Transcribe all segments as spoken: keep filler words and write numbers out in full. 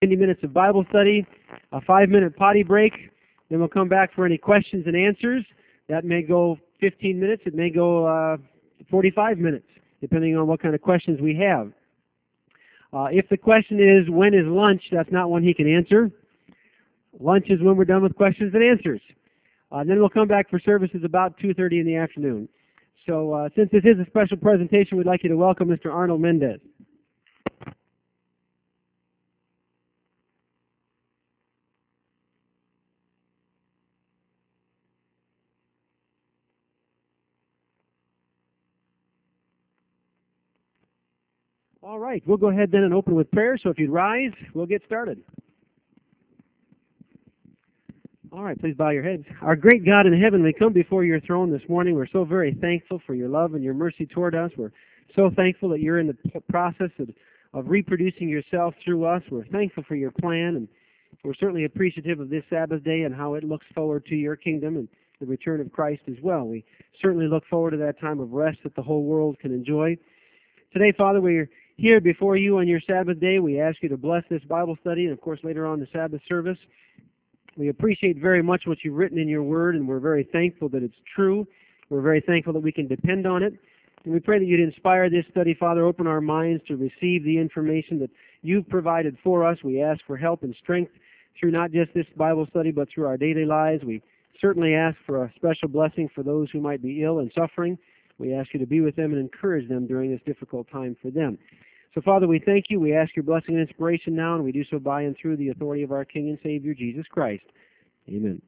ninety minutes of Bible study, a five-minute potty break, then we'll come back for any questions and answers. That may go fifteen minutes, it may go uh, forty-five minutes, depending on what kind of questions we have. Uh, if the question is, when is lunch, that's not one he can answer. Lunch is when we're done with questions and answers. Uh, then we'll come back for services about two thirty in the afternoon. So uh, since this is a special presentation, we'd like you to welcome Mister Arnold Mendez. All right, we'll go ahead then and open with prayer. So if you'd rise, we'll get started. All right, please bow your heads. Our great God in heaven, we come before your throne this morning. We're so very thankful for your love and your mercy toward us. We're so thankful that you're in the process of, of reproducing yourself through us. We're thankful for your plan, and we're certainly appreciative of this Sabbath day and how it looks forward to your kingdom and the return of Christ as well. We certainly look forward to that time of rest that the whole world can enjoy. Today, Father, we're here before you on your Sabbath day. We ask you to bless this Bible study and, of course, later on the Sabbath service. We appreciate very much what you've written in your word, and we're very thankful that it's true. We're very thankful that we can depend on it. And we pray that you'd inspire this study, Father, open our minds to receive the information that you've provided for us. We ask for help and strength through not just this Bible study, but through our daily lives. We certainly ask for a special blessing for those who might be ill and suffering. We ask you to be with them and encourage them during this difficult time for them. So, Father, we thank you. We ask your blessing and inspiration now, and we do so by and through the authority of our King and Savior, Jesus Christ. Amen.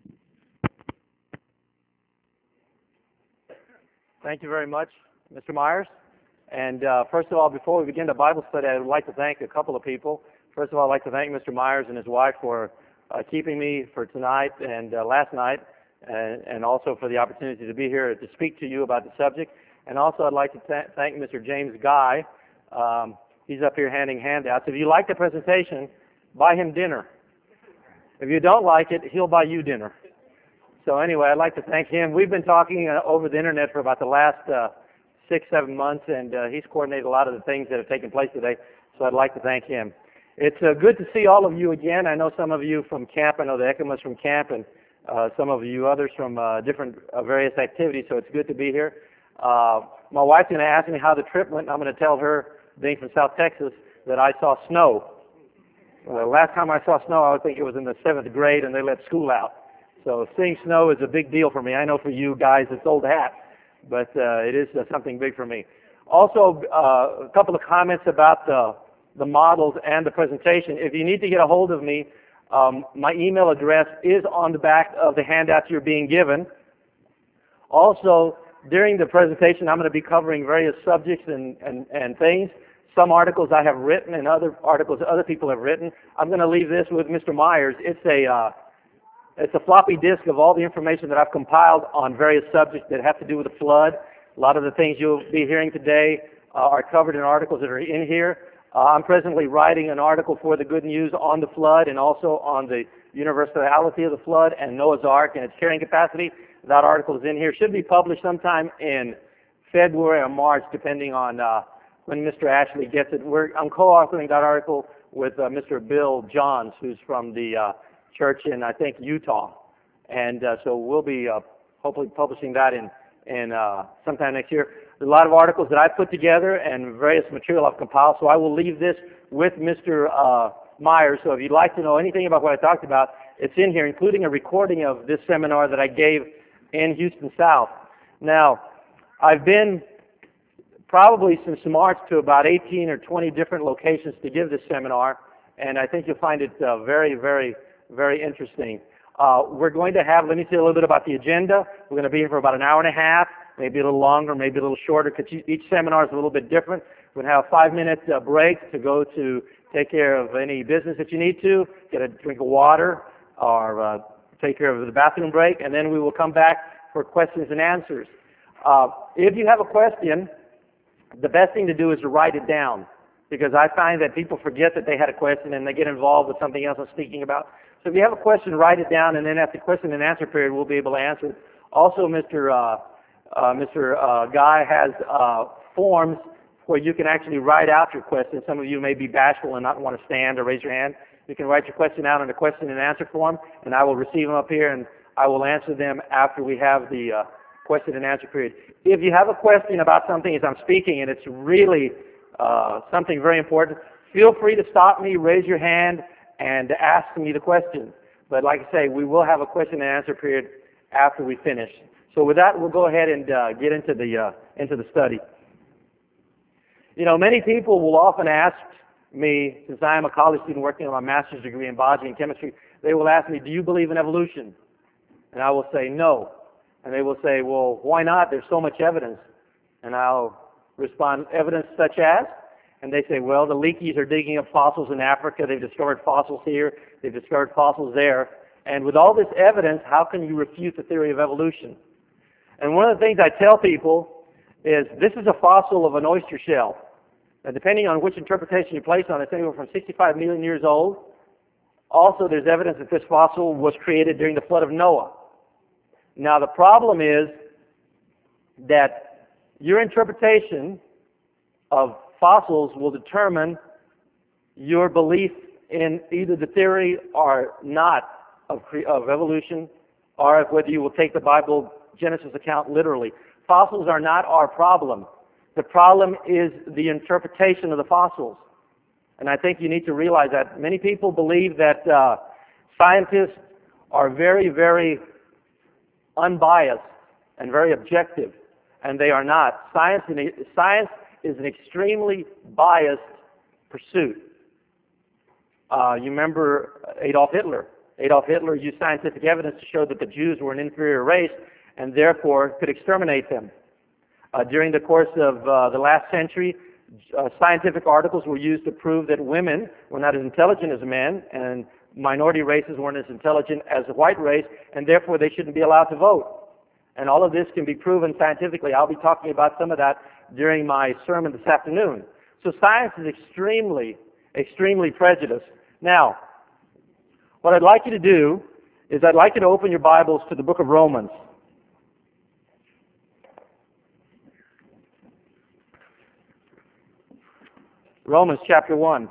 Thank you very much, Mister Myers. And uh, first of all, before we begin the Bible study, I would like to thank a couple of people. First of all, I'd like to thank Mister Myers and his wife for uh, keeping me for tonight and uh, last night, and, and also for the opportunity to be here to speak to you about the subject. And also, I'd like to th- thank Mister James Guy. Um, he's up here handing handouts. If you like the presentation, buy him dinner. If you don't like it, he'll buy you dinner. So anyway, I'd like to thank him. We've been talking uh, over the internet for about the last uh, six, seven months, and uh, he's coordinated a lot of the things that have taken place today, so I'd like to thank him. It's uh, good to see all of you again. I know some of you from camp. I know the Ekimas from camp, and uh, some of you others from uh, different uh, various activities, so it's good to be here. Uh, my wife's going to ask me how the trip went, and I'm going to tell her, being from South Texas, that I saw snow. Well, the last time I saw snow, I would think it was in the seventh grade, and they let school out. So seeing snow is a big deal for me. I know for you guys it's old hat, but uh, it is uh, something big for me. Also, uh, a couple of comments about the, the models and the presentation. If you need to get a hold of me, um, my email address is on the back of the handouts you're being given. Also, during the presentation, I'm going to be covering various subjects and, and, and things. Some articles I have written and other articles other people have written. I'm going to leave this with Mister Myers. It's a, uh, it's a floppy disk of all the information that I've compiled on various subjects that have to do with the flood. A lot of the things you'll be hearing today uh, are covered in articles that are in here. Uh, I'm presently writing an article for the Good News on the flood and also on the universality of the flood and Noah's Ark and its carrying capacity. That article is in here. Should be published sometime in February or March, depending on uh, when Mister Ashley gets it. We're, I'm co-authoring that article with uh, Mister Bill Johns, who's from the uh, church in, I think, Utah. And uh, so we'll be uh, hopefully publishing that in, in uh, sometime next year. There's a lot of articles that I've put together and various material I've compiled, so I will leave this with Mister Uh, Myers. So if you'd like to know anything about what I talked about, it's in here, including a recording of this seminar that I gave in Houston South. Now, I've been probably since March to about eighteen or twenty different locations to give this seminar, and I think you'll find it uh, very, very, very interesting. Uh, we're going to have, let me say a little bit about the agenda. We're going to be here for about an hour and a half, maybe a little longer, maybe a little shorter, because each seminar is a little bit different. We're going to have a five-minute uh, break to go to take care of any business that you need to, get a drink of water, or uh, take care of the bathroom break, and then we will come back for questions and answers. Uh, if you have a question, the best thing to do is to write it down, because I find that people forget that they had a question and they get involved with something else I'm speaking about. So if you have a question, write it down, and then at the question and answer period, we'll be able to answer it. Also, Mister Uh, uh, Mister Uh, Guy has uh, forms where you can actually write out your question. Some of you may be bashful and not want to stand or raise your hand. You can write your question out in a question and answer form, and I will receive them up here, and I will answer them after we have the uh, question and answer period. If you have a question about something as I'm speaking, and it's really uh, something very important, feel free to stop me, raise your hand, and ask me the question. But like I say, we will have a question and answer period after we finish. So with that, we'll go ahead and uh, get into the uh, into the study. You know, many people will often ask me, since I am a college student working on my master's degree in biology and chemistry, they will ask me, do you believe in evolution? And I will say no. And they will say, well, why not? There's so much evidence. And I'll respond, evidence such as? And they say, well, the Leakeys are digging up fossils in Africa. They've discovered fossils here. They've discovered fossils there. And with all this evidence, how can you refute the theory of evolution? And one of the things I tell people is this is a fossil of an oyster shell. Now, depending on which interpretation you place on it, it's anywhere from sixty-five million years old. Also, there's evidence that this fossil was created during the flood of Noah. Now, the problem is that your interpretation of fossils will determine your belief in either the theory or not of, cre- of evolution, or whether you will take the Bible Genesis account literally. Fossils are not our problem. The problem is the interpretation of the fossils. And I think you need to realize that. Many people believe that uh, scientists are very, very unbiased and very objective, and they are not. Science, science is an extremely biased pursuit. Uh, you remember Adolf Hitler. Adolf Hitler used scientific evidence to show that the Jews were an inferior race and therefore could exterminate them. Uh, during the course of uh, the last century, uh, scientific articles were used to prove that women were not as intelligent as men, and minority races weren't as intelligent as the white race, and therefore they shouldn't be allowed to vote. And all of this can be proven scientifically. I'll be talking about some of that during my sermon this afternoon. So science is extremely, extremely prejudiced. Now, what I'd like you to do is I'd like you to open your Bibles to the book of Romans. Romans chapter one.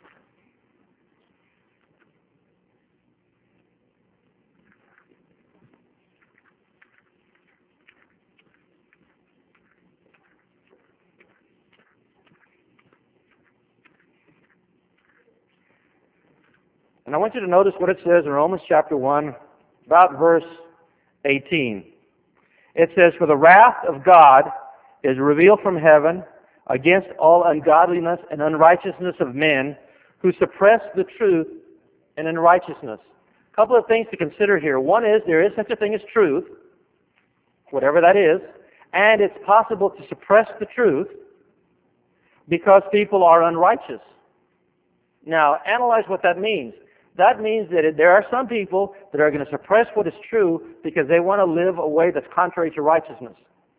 And I want you to notice what it says in Romans chapter one, about verse eighteen. It says, "For the wrath of God is revealed from heaven against all ungodliness and unrighteousness of men who suppress the truth in unrighteousness." A couple of things to consider here. One is there is such a thing as truth, whatever that is, and it's possible to suppress the truth because people are unrighteous. Now, analyze what that means. That means that there are some people that are going to suppress what is true because they want to live a way that's contrary to righteousness.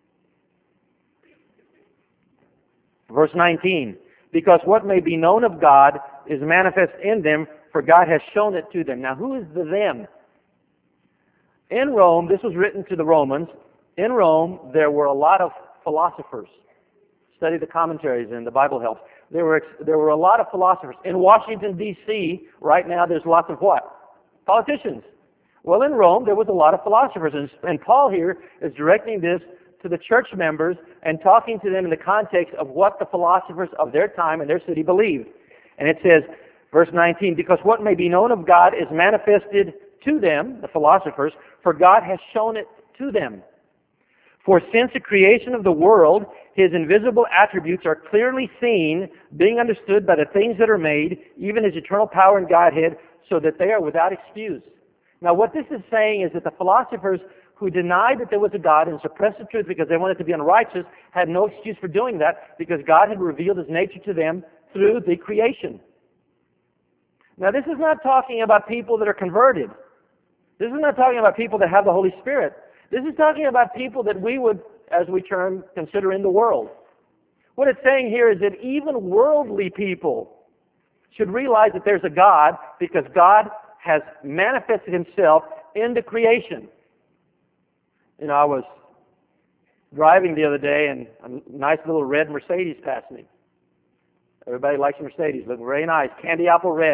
Verse nineteen, "Because what may be known of God is manifest in them, for God has shown it to them." Now, who is the them? In Rome, this was written to the Romans. In Rome, there were a lot of philosophers. Study the commentaries and the Bible helps. There were, there were a lot of philosophers. In Washington, D C, right now, there's lots of what? Politicians. Well, in Rome, there was a lot of philosophers. And, and Paul here is directing this to the church members and talking to them in the context of what the philosophers of their time and their city believed. And it says, verse nineteen, "Because what may be known of God is manifested to them," the philosophers, "for God has shown it to them. For since the creation of the world, His invisible attributes are clearly seen, being understood by the things that are made, even His eternal power and Godhead, so that they are without excuse." Now, what this is saying is that the philosophers who denied that there was a God and suppressed the truth because they wanted to be unrighteous had no excuse for doing that because God had revealed His nature to them through the creation. Now, this is not talking about people that are converted. This is not talking about people that have the Holy Spirit. This is talking about people that we would, as we term, consider in the world. What it's saying here is that even worldly people should realize that there's a God because God has manifested Himself in the creation. You know, I was driving the other day and a nice little red Mercedes passed me. Everybody likes Mercedes. Looking very nice. Candy apple red.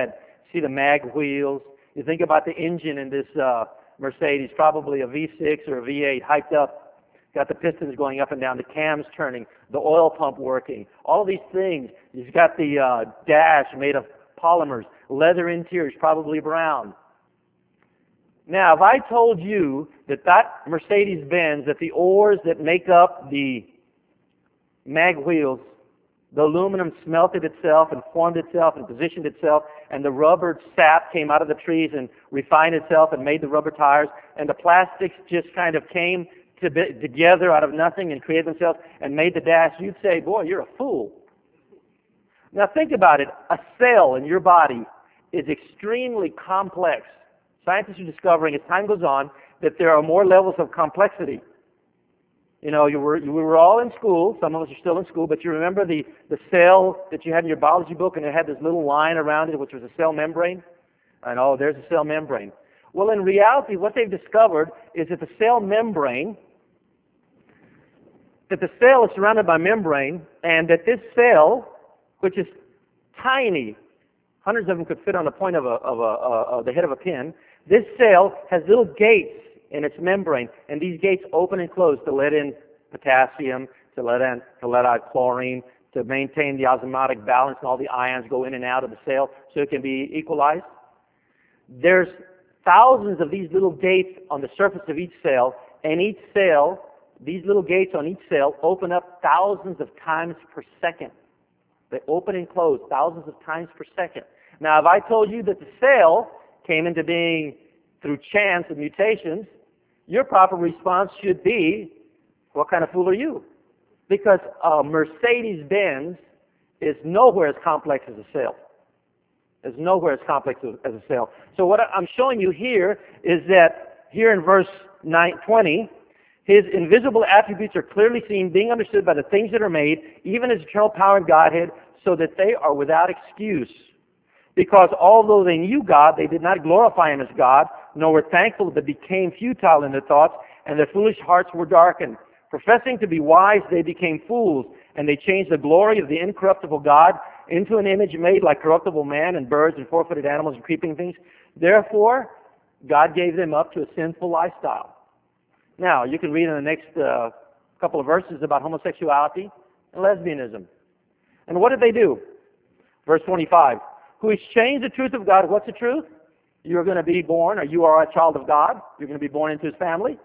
See the mag wheels. You think about the engine in this uh, Mercedes, probably a V six or a V eight, hyped up. Got the pistons going up and down, the cams turning, the oil pump working. All of these things. You've got the uh, dash made of polymers, leather interiors, probably brown. Now, if I told you that that Mercedes-Benz, that the ores that make up the mag wheels, the aluminum smelted itself and formed itself and positioned itself, and the rubber sap came out of the trees and refined itself and made the rubber tires, and the plastics just kind of came to be, together out of nothing and created themselves and made the dash, you'd say, boy, you're a fool. Now think about it. A cell in your body is extremely complex. Scientists are discovering as time goes on that there are more levels of complexity. You know, you were, you were all in school. Some of us are still in school, but you remember the, the cell that you had in your biology book, and it had this little line around it, which was a cell membrane? And oh, there's a cell membrane. Well, in reality, what they've discovered is that the cell membrane, that the cell is surrounded by membrane, and that this cell, which is tiny, hundreds of them could fit on the point of, a, of, a, uh, of the head of a pin, this cell has little gates in its membrane, and these gates open and close to let in potassium, to let in, to let out chlorine, to maintain the osmotic balance, and all the ions go in and out of the cell so it can be equalized. There's thousands of these little gates on the surface of each cell, and each cell, these little gates on each cell open up thousands of times per second. They open and close thousands of times per second. Now, if I told you that the cell came into being through chance and mutations, your proper response should be, what kind of fool are you? Because a Mercedes-Benz is nowhere as complex as a cell. It's nowhere as complex as a cell. So what I'm showing you here is that here in verse nine, twenty, His invisible attributes are clearly seen, being understood by the things that are made, even His eternal power and Godhead, so that they are without excuse. Because although they knew God, they did not glorify Him as God, nor were thankful, but became futile in their thoughts, and their foolish hearts were darkened. Professing to be wise, they became fools, and they changed the glory of the incorruptible God into an image made like corruptible man and birds and four-footed animals and creeping things. Therefore, God gave them up to a sinful lifestyle. Now, you can read in the next uh, couple of verses about homosexuality and lesbianism. And what did they do? Verse twenty-five. Who has changed the truth of God. What's the truth? You're going to be born, or you are a child of God. You're going to be born into His family.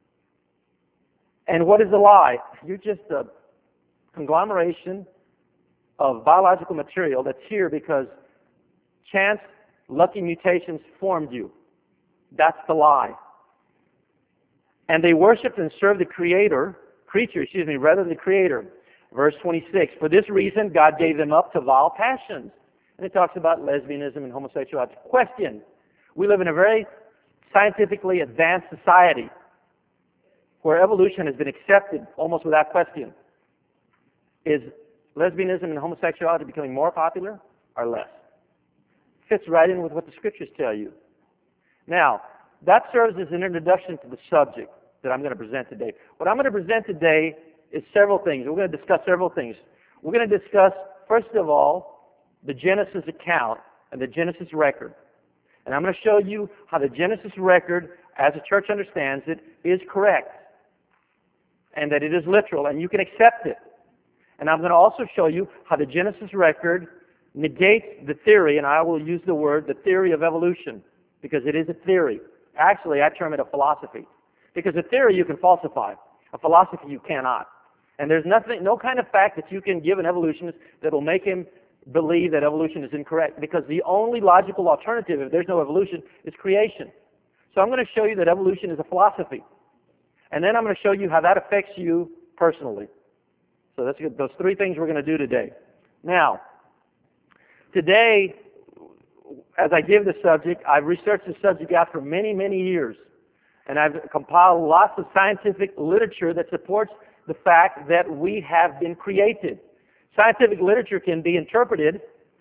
And what is the lie? You're just a conglomeration of biological material that's here because chance, lucky mutations formed you. That's the lie. And they worshipped and served the Creator, creature, excuse me, rather than the Creator. Verse twenty-six, for this reason God gave them up to vile passions. And it talks about lesbianism and homosexuality. Question, we live in a very scientifically advanced society where evolution has been accepted almost without question. Is lesbianism and homosexuality becoming more popular or less? Fits right in with what the Scriptures tell you. Now, that serves as an introduction to the subject that I'm going to present today. What I'm going to present today is several things. We're going to discuss several things. We're going to discuss, first of all, the Genesis account and the Genesis record. And I'm going to show you how the Genesis record, as the church understands it, is correct. And that it is literal, and you can accept it. And I'm going to also show you how the Genesis record negates the theory, and I will use the word, the theory of evolution, because it is a theory. Actually, I term it a philosophy. Because a theory you can falsify. A philosophy you cannot. And there's nothing, no kind of fact that you can give an evolutionist that will make him believe that evolution is incorrect. Because the only logical alternative, if there's no evolution, is creation. So I'm going to show you that evolution is a philosophy. And then I'm going to show you how that affects you personally. So that's those three things we're going to do today. Now, today, as I give the subject, I've researched the subject out for many, many years. And I've compiled lots of scientific literature that supports the fact that we have been created. Scientific literature can be interpreted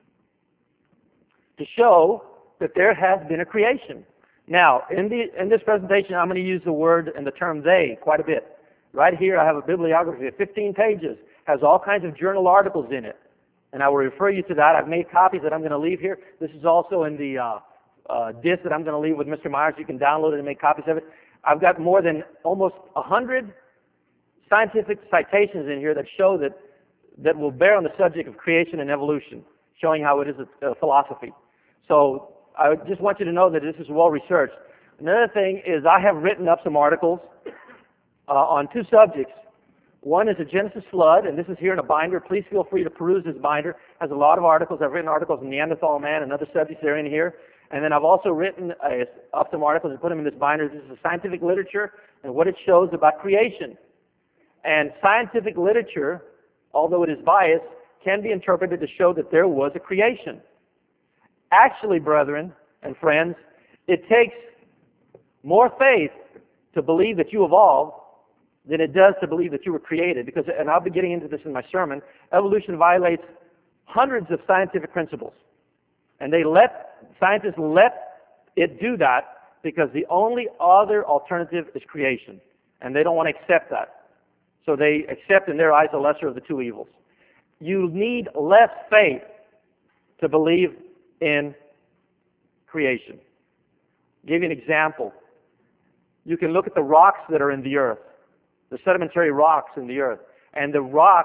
to show that there has been a creation. Now, in, the, in this presentation, I'm going to use the word and the term they quite a bit. Right here, I have a bibliography of fifteen pages. Has all kinds of journal articles in it. And I will refer you to that. I've made copies that I'm going to leave here. This is also in the uh, uh, disc that I'm going to leave with Mister Myers. You can download it and make copies of it. I've got more than almost a hundred scientific citations in here that show that that will bear on the subject of creation and evolution, showing how it is a, a philosophy. So I just want you to know that this is well researched. Another thing is I have written up some articles uh, on two subjects. One is the Genesis flood, and this is here in a binder. Please feel free to peruse this binder. It has a lot of articles. I've written articles on Neanderthal man and other subjects that are in here. And then I've also written uh, up some articles and put them in this binder. This is scientific literature and what it shows about creation. And scientific literature, although it is biased, can be interpreted to show that there was a creation. Actually, brethren and friends, it takes more faith to believe that you evolved than it does to believe that you were created. Because, and I'll be getting into this in my sermon, evolution violates hundreds of scientific principles. And they let, scientists let it do that because the only other alternative is creation. And they don't want to accept that. So they accept in their eyes the lesser of the two evils. You need less faith to believe in creation. I'll give you an example. You can look at the rocks that are in the earth, the sedimentary rocks in the earth, and the rocks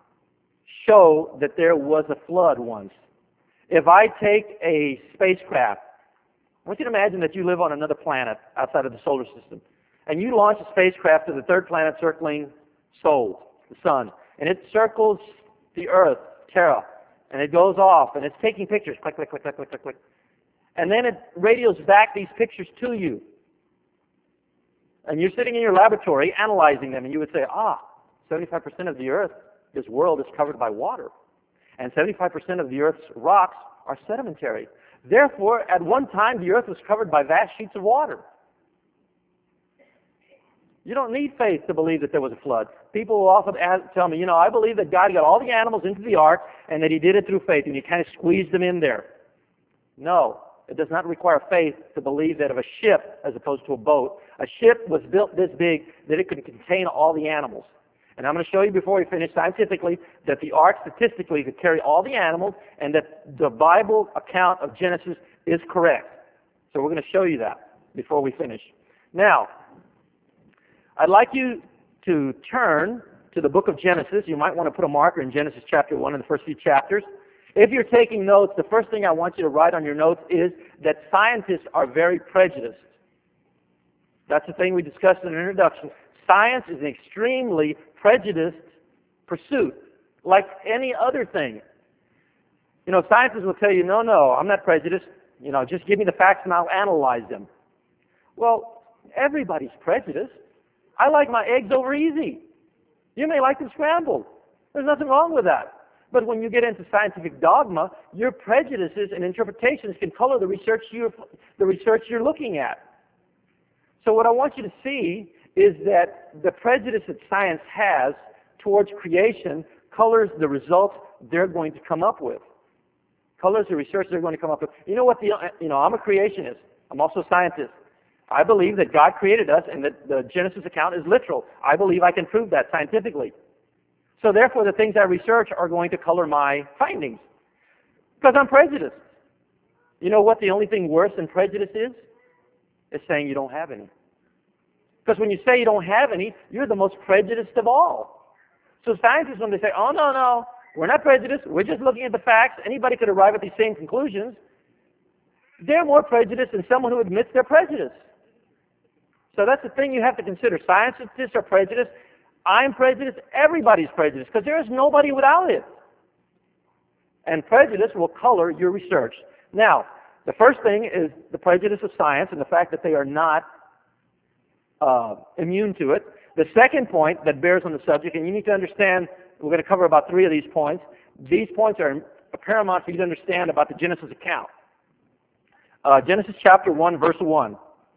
show that there was a flood once. If I take a spacecraft, I want you to imagine that you live on another planet outside of the solar system, and you launch a spacecraft to the third planet circling Sol, the sun, and it circles the earth, Terra, and it goes off, and it's taking pictures, click, click, click, click, click, click, click. And then it radios back these pictures to you. And you're sitting in your laboratory analyzing them, and you would say, ah, seventy-five percent of the earth, this world is covered by water. And seventy-five percent of the earth's rocks are sedimentary. Therefore, at one time, the earth was covered by vast sheets of water. You don't need faith to believe that there was a flood. People will often ask, tell me, you know, I believe that God got all the animals into the ark and that he did it through faith, and he kind of squeezed them in there. No, it does not require faith to believe that of a ship as opposed to a boat. A ship was built this big that it could contain all the animals. And I'm going to show you before we finish scientifically that the ark statistically could carry all the animals and that the Bible account of Genesis is correct. So we're going to show you that before we finish. Now, I'd like you to turn to the book of Genesis. You might want to put a marker in Genesis chapter one in the first few chapters. If you're taking notes, the first thing I want you to write on your notes is that scientists are very prejudiced. That's the thing we discussed in the introduction. Science is an extremely prejudiced pursuit, like any other thing. You know, scientists will tell you, no, no, I'm not prejudiced. You know, just give me the facts and I'll analyze them. Well, everybody's prejudiced. I like my eggs over easy. You may like them scrambled. There's nothing wrong with that. But when you get into scientific dogma, your prejudices and interpretations can color the research you're, the research you're looking at. So what I want you to see is that the prejudice that science has towards creation colors the results they're going to come up with. Colors the research they're going to come up with. You know what? The, you know, I'm a creationist. I'm also a scientist. I believe that God created us and that the Genesis account is literal. I believe I can prove that scientifically. So therefore, the things I research are going to color my findings because I'm prejudiced. You know what the only thing worse than prejudice is? It's saying you don't have any. Because when you say you don't have any, you're the most prejudiced of all. So scientists, when they say, oh, no, no, we're not prejudiced, we're just looking at the facts, anybody could arrive at these same conclusions, they're more prejudiced than someone who admits their prejudice. So that's the thing you have to consider. Scientists are prejudiced. I'm prejudiced. Everybody's prejudiced because there is nobody without it. And prejudice will color your research. Now, the first thing is the prejudice of science and the fact that they are not uh, immune to it. The second point that bears on the subject, and you need to understand, we're going to cover about three of these points. These points are paramount for you to understand about the Genesis account. Uh, Genesis chapter one, verse one.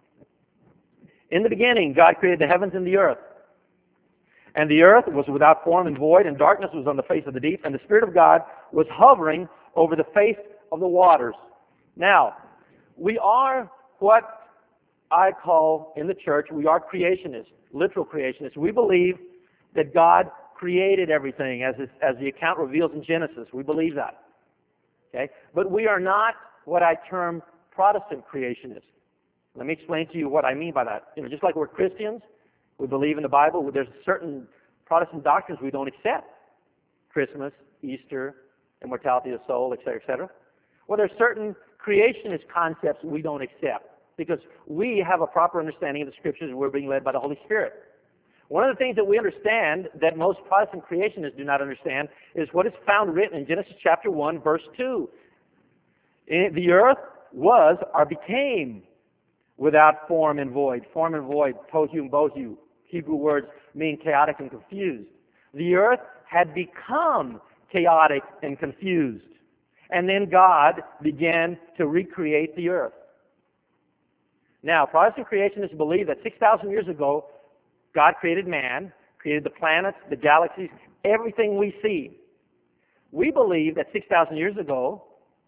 In the beginning, God created the heavens and the earth. And the earth was without form and void, and darkness was on the face of the deep, and the Spirit of God was hovering over the face of the waters. Now, we are what I call in the church, we are creationists, literal creationists. We believe that God created everything, as, it, as the account reveals in Genesis. We believe that. Okay? But we are not what I term Protestant creationists. Let me explain to you what I mean by that. You know, just like we're Christians, we believe in the Bible, there's certain Protestant doctrines we don't accept. Christmas, Easter, immortality of the soul, et cetera, et cetera. Well, there's certain creationist concepts we don't accept because we have a proper understanding of the Scriptures and we're being led by the Holy Spirit. One of the things that we understand that most Protestant creationists do not understand is what is found written in Genesis chapter one, verse two. The earth was or became without form and void. Form and void, tohu and bohu. Hebrew words mean chaotic and confused. The earth had become chaotic and confused. And then God began to recreate the earth. Now, Protestant creationists believe that six thousand years ago, God created man, created the planets, the galaxies, everything we see. We believe that six thousand years ago,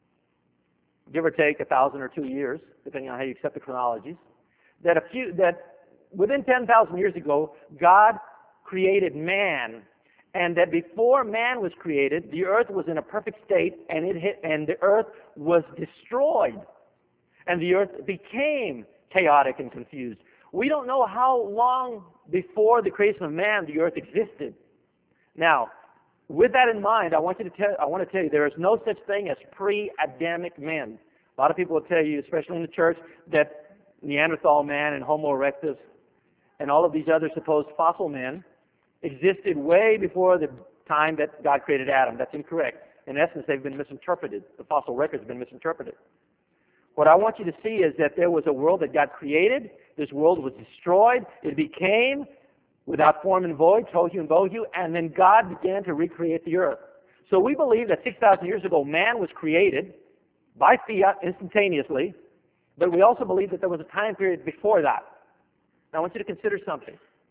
give or take a thousand or two years, depending on how you accept the chronologies, that a few that within ten thousand years ago, God created man, and that before man was created, the earth was in a perfect state, and it hit, and the earth was destroyed, and the earth became chaotic and confused. We don't know how long before the creation of man the earth existed. Now, with that in mind, I want you to tell I want to tell you there is no such thing as pre-Adamic men. A lot of people will tell you, especially in the church, that Neanderthal man and Homo erectus and all of these other supposed fossil men existed way before the time that God created Adam. That's incorrect. In essence, they've been misinterpreted. The fossil record has been misinterpreted. What I want you to see is that there was a world that God created. This world was destroyed. It became without form and void, tohu and bohu, and then God began to recreate the earth. So we believe that six thousand years ago, man was created by fiat instantaneously, but we also believe that there was a time period before that. Now I want you to consider something.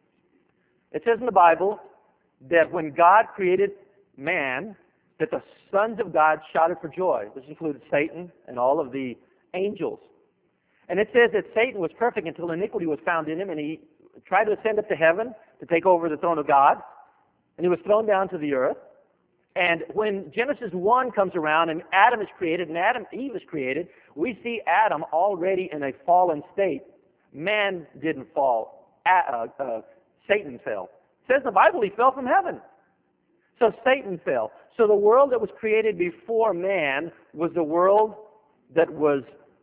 It says in the Bible that when God created man, that the sons of God shouted for joy. This included Satan and all of the angels. And it says that Satan was perfect until iniquity was found in him, and he tried to ascend up to heaven to take over the throne of God, and he was thrown down to the earth. And when Genesis one comes around and Adam is created and Adam Eve is created, we see Adam already in a fallen state. Man didn't fall. Uh, uh, Satan fell. It says in the Bible he fell from heaven. So Satan fell. So the world that was created before man was the world that was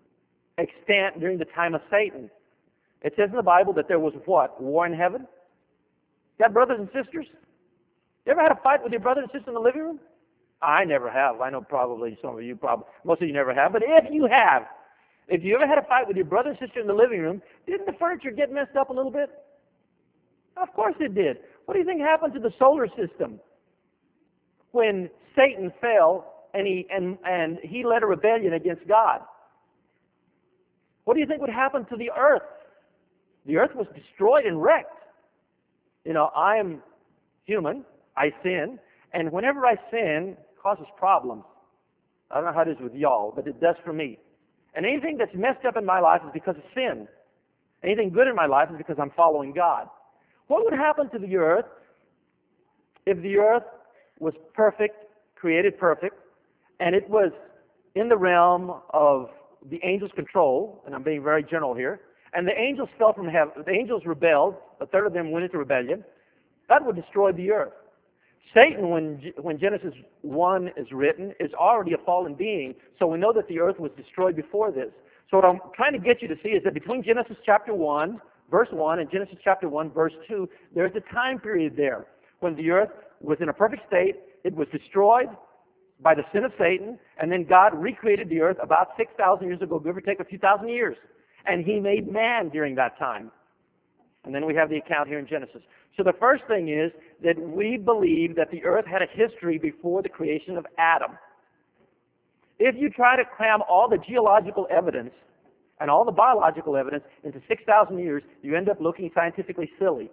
extant during the time of Satan. It says in the Bible that there was what? War in heaven? You got brothers and sisters? You ever had a fight with your brother and sister in the living room? I never have. I know probably some of you, probably most of you never have. But if you have, if you ever had a fight with your brother and sister in the living room, didn't the furniture get messed up a little bit? Of course it did. What do you think happened to the solar system when Satan fell and he and, and he led a rebellion against God? What do you think would happen to the earth? The earth was destroyed and wrecked. You know, I am human. I sin. And whenever I sin, it causes problems. I don't know how it is with y'all, but it does for me. And anything that's messed up in my life is because of sin. Anything good in my life is because I'm following God. What would happen to the earth if the earth was perfect, created perfect, and it was in the realm of the angels' control, and I'm being very general here, and the angels fell from heaven, the angels rebelled, a third of them went into rebellion, that would destroy the earth. Satan, when, when Genesis one is written, is already a fallen being, so we know that the earth was destroyed before this. So what I'm trying to get you to see is that between Genesis chapter one, verse one, and Genesis chapter one, verse two, there's a time period there when the earth was in a perfect state, it was destroyed by the sin of Satan, and then God recreated the earth about six thousand years ago, give or take a few thousand years. And he made man during that time. And then we have the account here in Genesis. So the first thing is that we believe that the earth had a history before the creation of Adam. If you try to cram all the geological evidence and all the biological evidence into six thousand years, you end up looking scientifically silly.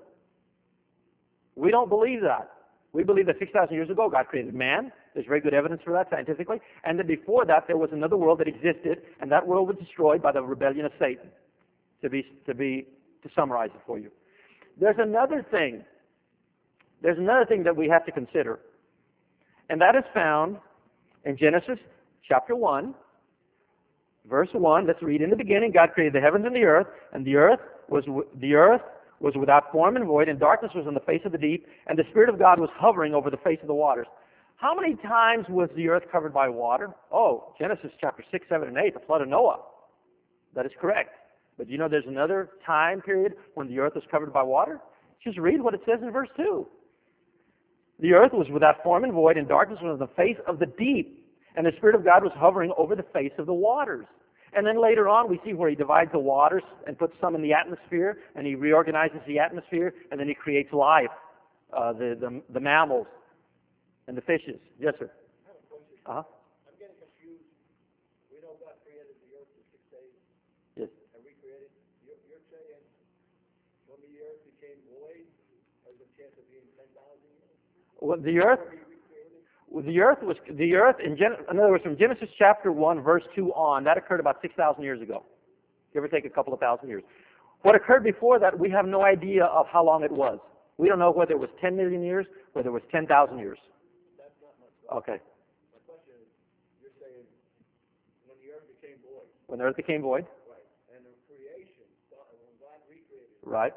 We don't believe that. We believe that six thousand years ago God created man. There's very good evidence for that scientifically. And that before that there was another world that existed, and that world was destroyed by the rebellion of Satan. To be, to be, to summarize it for you. There's another thing there's another thing that we have to consider. And that is found in Genesis chapter one, verse one. Let's read. In the beginning, God created the heavens and the earth, and the earth was the earth was without form and void, and darkness was on the face of the deep, and the Spirit of God was hovering over the face of the waters. How many times was the earth covered by water? Oh, Genesis chapter six, seven, and eight, the flood of Noah. That is correct. But you know there's another time period when the earth was covered by water? Just read what it says in verse two. The earth was without form and void, and darkness was on the face of the deep, and the Spirit of God was hovering over the face of the waters. And then later on, we see where he divides the waters and puts some in the atmosphere, and he reorganizes the atmosphere, and then he creates life, uh, the, the the mammals and the fishes. Yes, sir. Uh-huh. I'm getting confused. We know God created the earth in six days. Yes. And we created. You're, you're saying when the earth became void, there's a chance of being ten thousand years? Well, the earth, the earth was the earth. In, Gen, in other words, from Genesis chapter one, verse two on, that occurred about six thousand years ago. Give or take a couple of thousand years. What occurred before that, we have no idea of how long it was. We don't know whether it was ten million years, whether it was ten thousand years. That's not my question. Okay. My question is, you're saying when the earth became void. When the earth became void. Right. And the creation, when God recreated it. Right.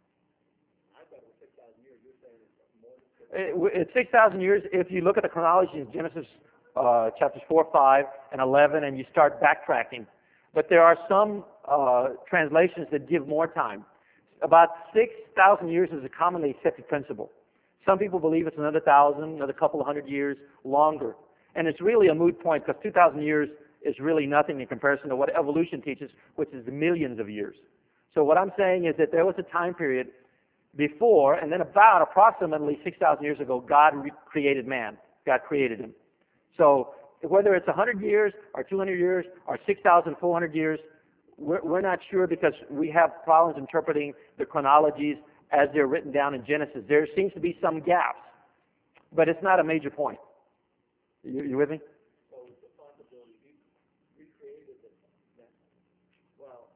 I thought it was six thousand years. You're saying it's more than It, it's six thousand years if you look at the chronology in Genesis uh, chapters four, five, and eleven, and you start backtracking. But there are some uh, translations that give more time. About six thousand years is a commonly accepted principle. Some people believe it's another thousand, another couple of hundred years longer. And it's really a moot point because two thousand years is really nothing in comparison to what evolution teaches, which is millions of years. So what I'm saying is that there was a time period before, and then about approximately six thousand years ago, God re- created man. God created him. So whether it's one hundred years or two hundred years or six thousand four hundred years, we're, we're not sure because we have problems interpreting the chronologies as they're written down in Genesis. There seems to be some gaps, but it's not a major point. You, you with me? So it's a possibility. He recreated it. That, well,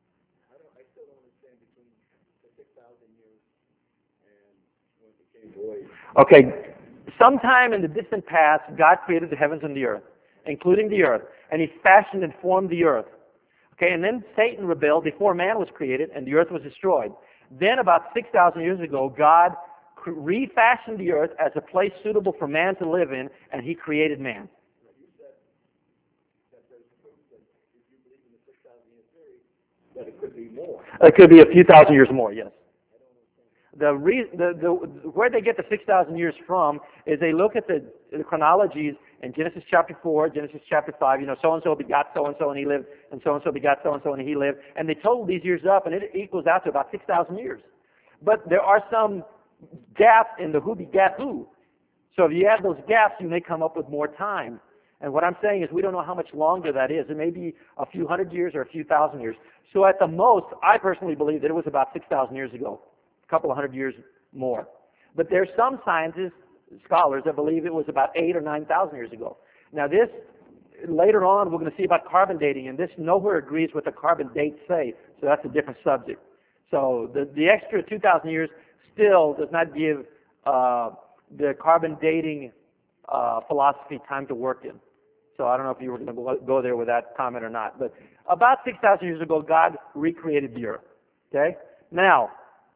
I don't. I still don't understand between the six thousand years and when it became void. Okay. Sometime in the distant past, God created the heavens and the earth, including the earth, and he fashioned and formed the earth. Okay, and then Satan rebelled before man was created, and the earth was destroyed. Then, about six thousand years ago, God refashioned the earth as a place suitable for man to live in, and he created man. You said that there's proof that if you believe in the six thousand year theory, that it could be more. It could be a few thousand years more, yes. The, re- the, the where they get the six thousand years from is they look at the, the chronologies in Genesis chapter four, Genesis chapter five, you know, so-and-so begot so-and-so and he lived, and so-and-so begot so-and-so and he lived, and they total these years up, and it equals out to about six thousand years. But there are some gaps in the who begat who. So if you add those gaps, you may come up with more time. And what I'm saying is we don't know how much longer that is. It may be a few hundred years or a few thousand years. So at the most, I personally believe that it was about six thousand years ago. Couple of hundred years more. But there's some scientists, scholars, that believe it was about eight or nine thousand years ago. Now this, later on, we're going to see about carbon dating, and this nowhere agrees with the carbon dates say, so that's a different subject. So the, the extra two thousand years still does not give uh, the carbon dating uh, philosophy time to work in. So I don't know if you were going to go there with that comment or not. But about six thousand years ago, God recreated the earth. Okay? Now,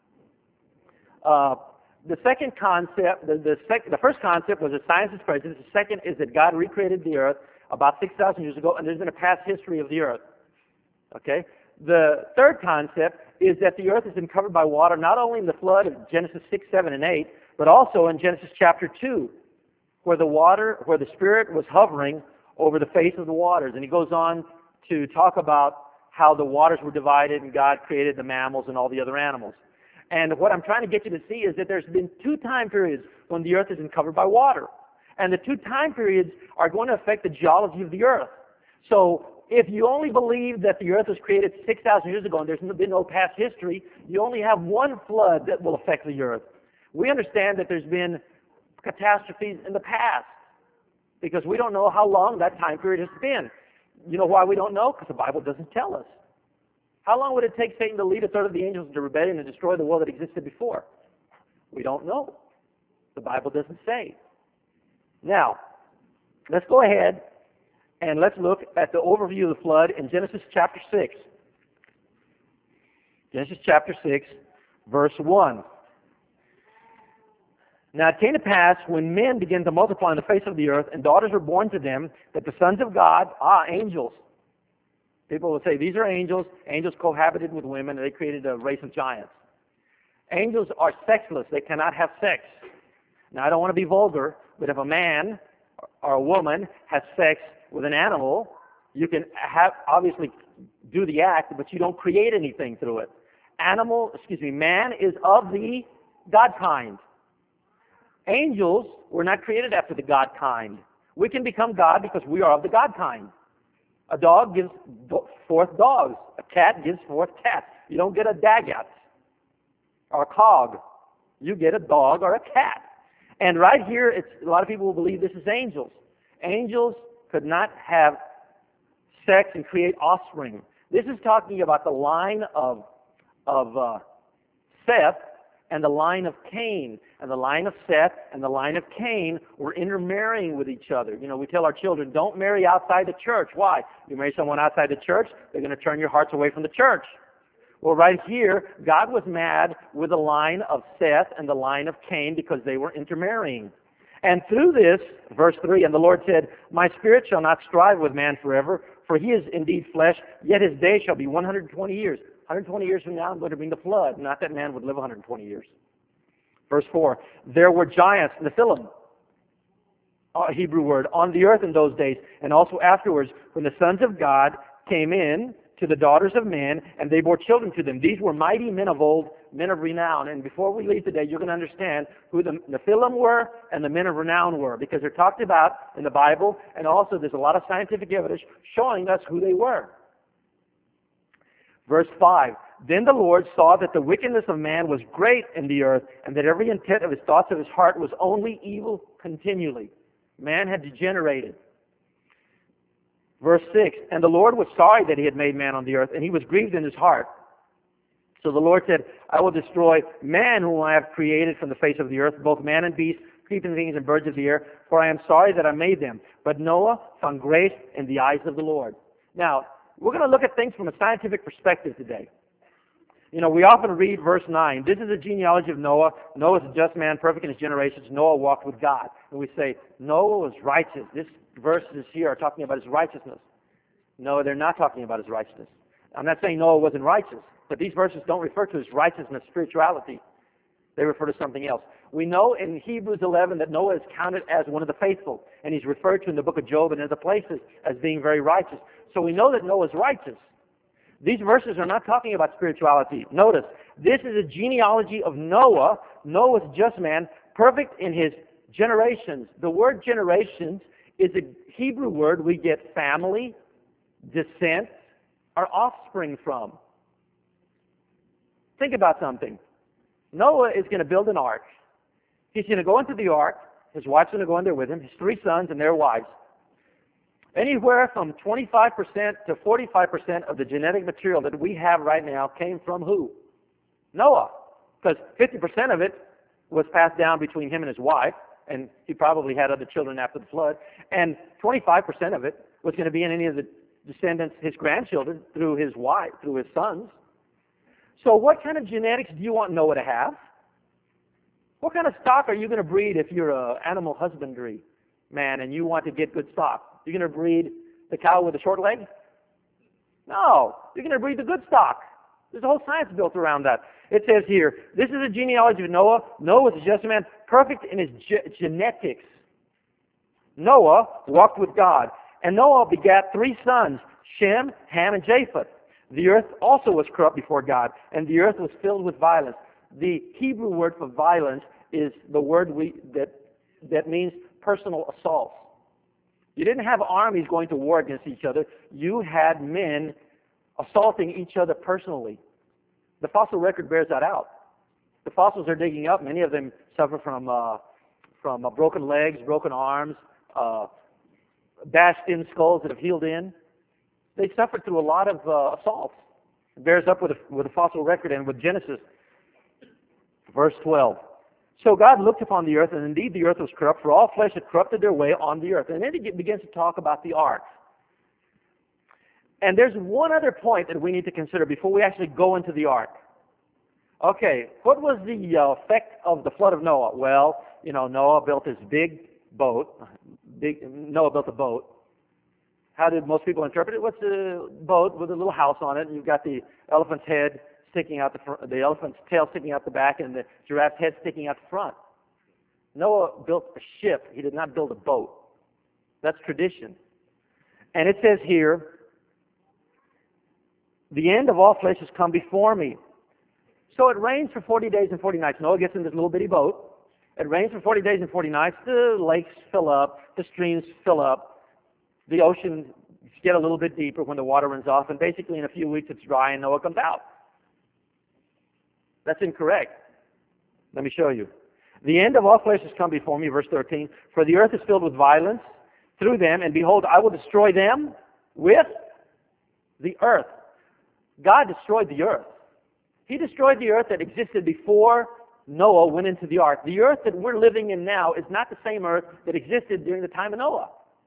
Uh, the second concept, the, the, sec- the first concept was that science is prejudice. The second is that God recreated the earth about six thousand years ago, and there's been a past history of the earth. Okay? The third concept is that the earth has been covered by water, not only in the flood of Genesis six, seven, and eight, but also in Genesis chapter two, where the water, where the Spirit was hovering over the face of the waters. And he goes on to talk about how the waters were divided and God created the mammals and all the other animals. And what I'm trying to get you to see is that there's been two time periods when the earth has been covered by water. And the two time periods are going to affect the geology of the earth. So if you only believe that the earth was created six thousand years ago and there's been no past history, you only have one flood that will affect the earth. We understand that there's been catastrophes in the past because we don't know how long that time period has been. You know why we don't know? Because the Bible doesn't tell us. How long would it take Satan to lead a third of the angels into rebellion and destroy the world that existed before? We don't know. The Bible doesn't say. Now, let's go ahead and let's look at the overview of the flood in Genesis chapter six. Genesis chapter six, verse one. Now it came to pass, when men began to multiply on the face of the earth, and daughters were born to them, that the sons of God, ah, angels. People will say, these are angels. Angels cohabited with women, and they created a race of giants. Angels are sexless. They cannot have sex. Now, I don't want to be vulgar, but if a man or a woman has sex with an animal, you can have obviously do the act, but you don't create anything through it. Animal, excuse me, man is of the God kind. Angels were not created after the God kind. We can become God because we are of the God kind. A dog gives forth dogs. A cat gives forth cats. You don't get a dagat or a cog. You get a dog or a cat. And right here, it's, a lot of people will believe this is angels. Angels could not have sex and create offspring. This is talking about the line of, of uh, Seth and the line of Cain. And the line of Seth and the line of Cain were intermarrying with each other. You know, we tell our children, don't marry outside the church. Why? You marry someone outside the church, they're going to turn your hearts away from the church. Well, right here, God was mad with the line of Seth and the line of Cain because they were intermarrying. And through this, verse three, and the Lord said, my spirit shall not strive with man forever, for he is indeed flesh, yet his days shall be one hundred twenty years. one hundred twenty years from now, I'm going to bring the flood. Not that man would live one hundred twenty years. Verse four, there were giants, Nephilim, a Hebrew word, on the earth in those days, and also afterwards, when the sons of God came in to the daughters of men, and they bore children to them. These were mighty men of old, men of renown. And before we leave today, you're going to understand who the Nephilim were and the men of renown were, because they're talked about in the Bible, and also there's a lot of scientific evidence showing us who they were. Verse five, then the Lord saw that the wickedness of man was great in the earth, and that every intent of his thoughts of his heart was only evil continually. Man had degenerated. Verse six, and the Lord was sorry that he had made man on the earth, and he was grieved in his heart. So the Lord said, I will destroy man whom I have created from the face of the earth, both man and beast, creeping things and birds of the air, for I am sorry that I made them. But Noah found grace in the eyes of the Lord. Now, we're going to look at things from a scientific perspective today. You know, we often read verse nine. This is a genealogy of Noah. Noah is a just man, perfect in his generations. Noah walked with God. And we say, Noah was righteous. This verses here are talking about his righteousness. No, they're not talking about his righteousness. I'm not saying Noah wasn't righteous, but these verses don't refer to his righteousness, spirituality. They refer to something else. We know in Hebrews eleven that Noah is counted as one of the faithful, and he's referred to in the book of Job and other places as being very righteous. So we know that Noah is righteous. These verses are not talking about spirituality. Notice, this is a genealogy of Noah. Noah was a just man, perfect in his generations. The word generations is a Hebrew word we get family, descent, or offspring from. Think about something. Noah is going to build an ark. He's going to go into the ark. His wife's going to go in there with him, his three sons and their wives. Anywhere from twenty-five percent to forty-five percent of the genetic material that we have right now came from who? Noah. Because fifty percent of it was passed down between him and his wife, and he probably had other children after the flood, and twenty-five percent of it was going to be in any of the descendants, his grandchildren, through his wife, through his sons. So what kind of genetics do you want Noah to have? What kind of stock are you going to breed if you're an animal husbandry man and you want to get good stock? You're going to breed the cow with a short leg? No, you're going to breed the good stock. There's a whole science built around that. It says here, this is a genealogy of Noah. Noah was a just man, perfect in his ge- genetics. Noah walked with God. And Noah begat three sons, Shem, Ham, and Japheth. The earth also was corrupt before God, and the earth was filled with violence. The Hebrew word for violence is the word we, that, that means personal assault. You didn't have armies going to war against each other. You had men assaulting each other personally. The fossil record bears that out. The fossils they're digging up, many of them suffer from uh, from uh, broken legs, broken arms, uh, bashed-in skulls that have healed in. They suffered through a lot of uh, assaults. It bears up with a, with a fossil record and with Genesis. Verse twelve. So God looked upon the earth, and indeed the earth was corrupt, for all flesh had corrupted their way on the earth. And then he begins to talk about the ark. And there's one other point that we need to consider before we actually go into the ark. Okay, what was the uh, effect of the flood of Noah? Well, you know, Noah built this big boat. Big Noah built a boat. How did most people interpret it? What's a boat with a little house on it, and you've got the elephant's head sticking out the front, the elephant's tail sticking out the back, and the giraffe's head sticking out the front. Noah built a ship. He did not build a boat. That's tradition. And it says here, the end of all flesh has come before me. So it rains for forty days and forty nights. Noah gets in this little bitty boat. It rains for forty days and forty nights. The lakes fill up. The streams fill up. The ocean gets a little bit deeper when the water runs off. And basically in a few weeks it's dry and Noah comes out. That's incorrect. Let me show you. The end of all flesh has come before me, verse thirteen. For the earth is filled with violence through them. And behold, I will destroy them with the earth. God destroyed the earth. He destroyed the earth that existed before Noah went into the ark. The earth that we're living in now is not the same earth that existed during the time of Noah.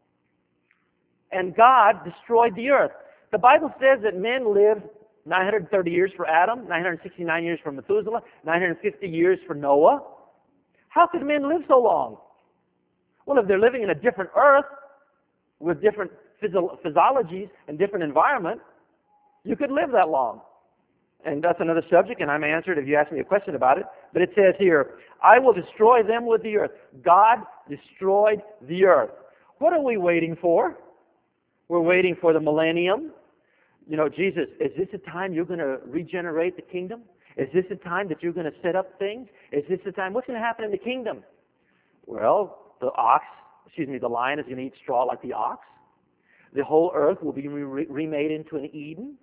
And God destroyed the earth. The Bible says that men lived nine hundred thirty years for Adam, nine hundred sixty-nine years for Methuselah, nine hundred fifty years for Noah. How could men live so long? Well, if they're living in a different earth with different physio- physiologies and different environment, you could live that long. And that's another subject, and I'm answered if you ask me a question about it. But it says here, I will destroy them with the earth. God destroyed the earth. What are we waiting for? We're waiting for the millennium. You know, Jesus, is this the time you're going to regenerate the kingdom? Is this the time that you're going to set up things? Is this the time? What's going to happen in the kingdom? Well, the ox, excuse me, the lion is going to eat straw like the ox. The whole earth will be re- remade into an Eden.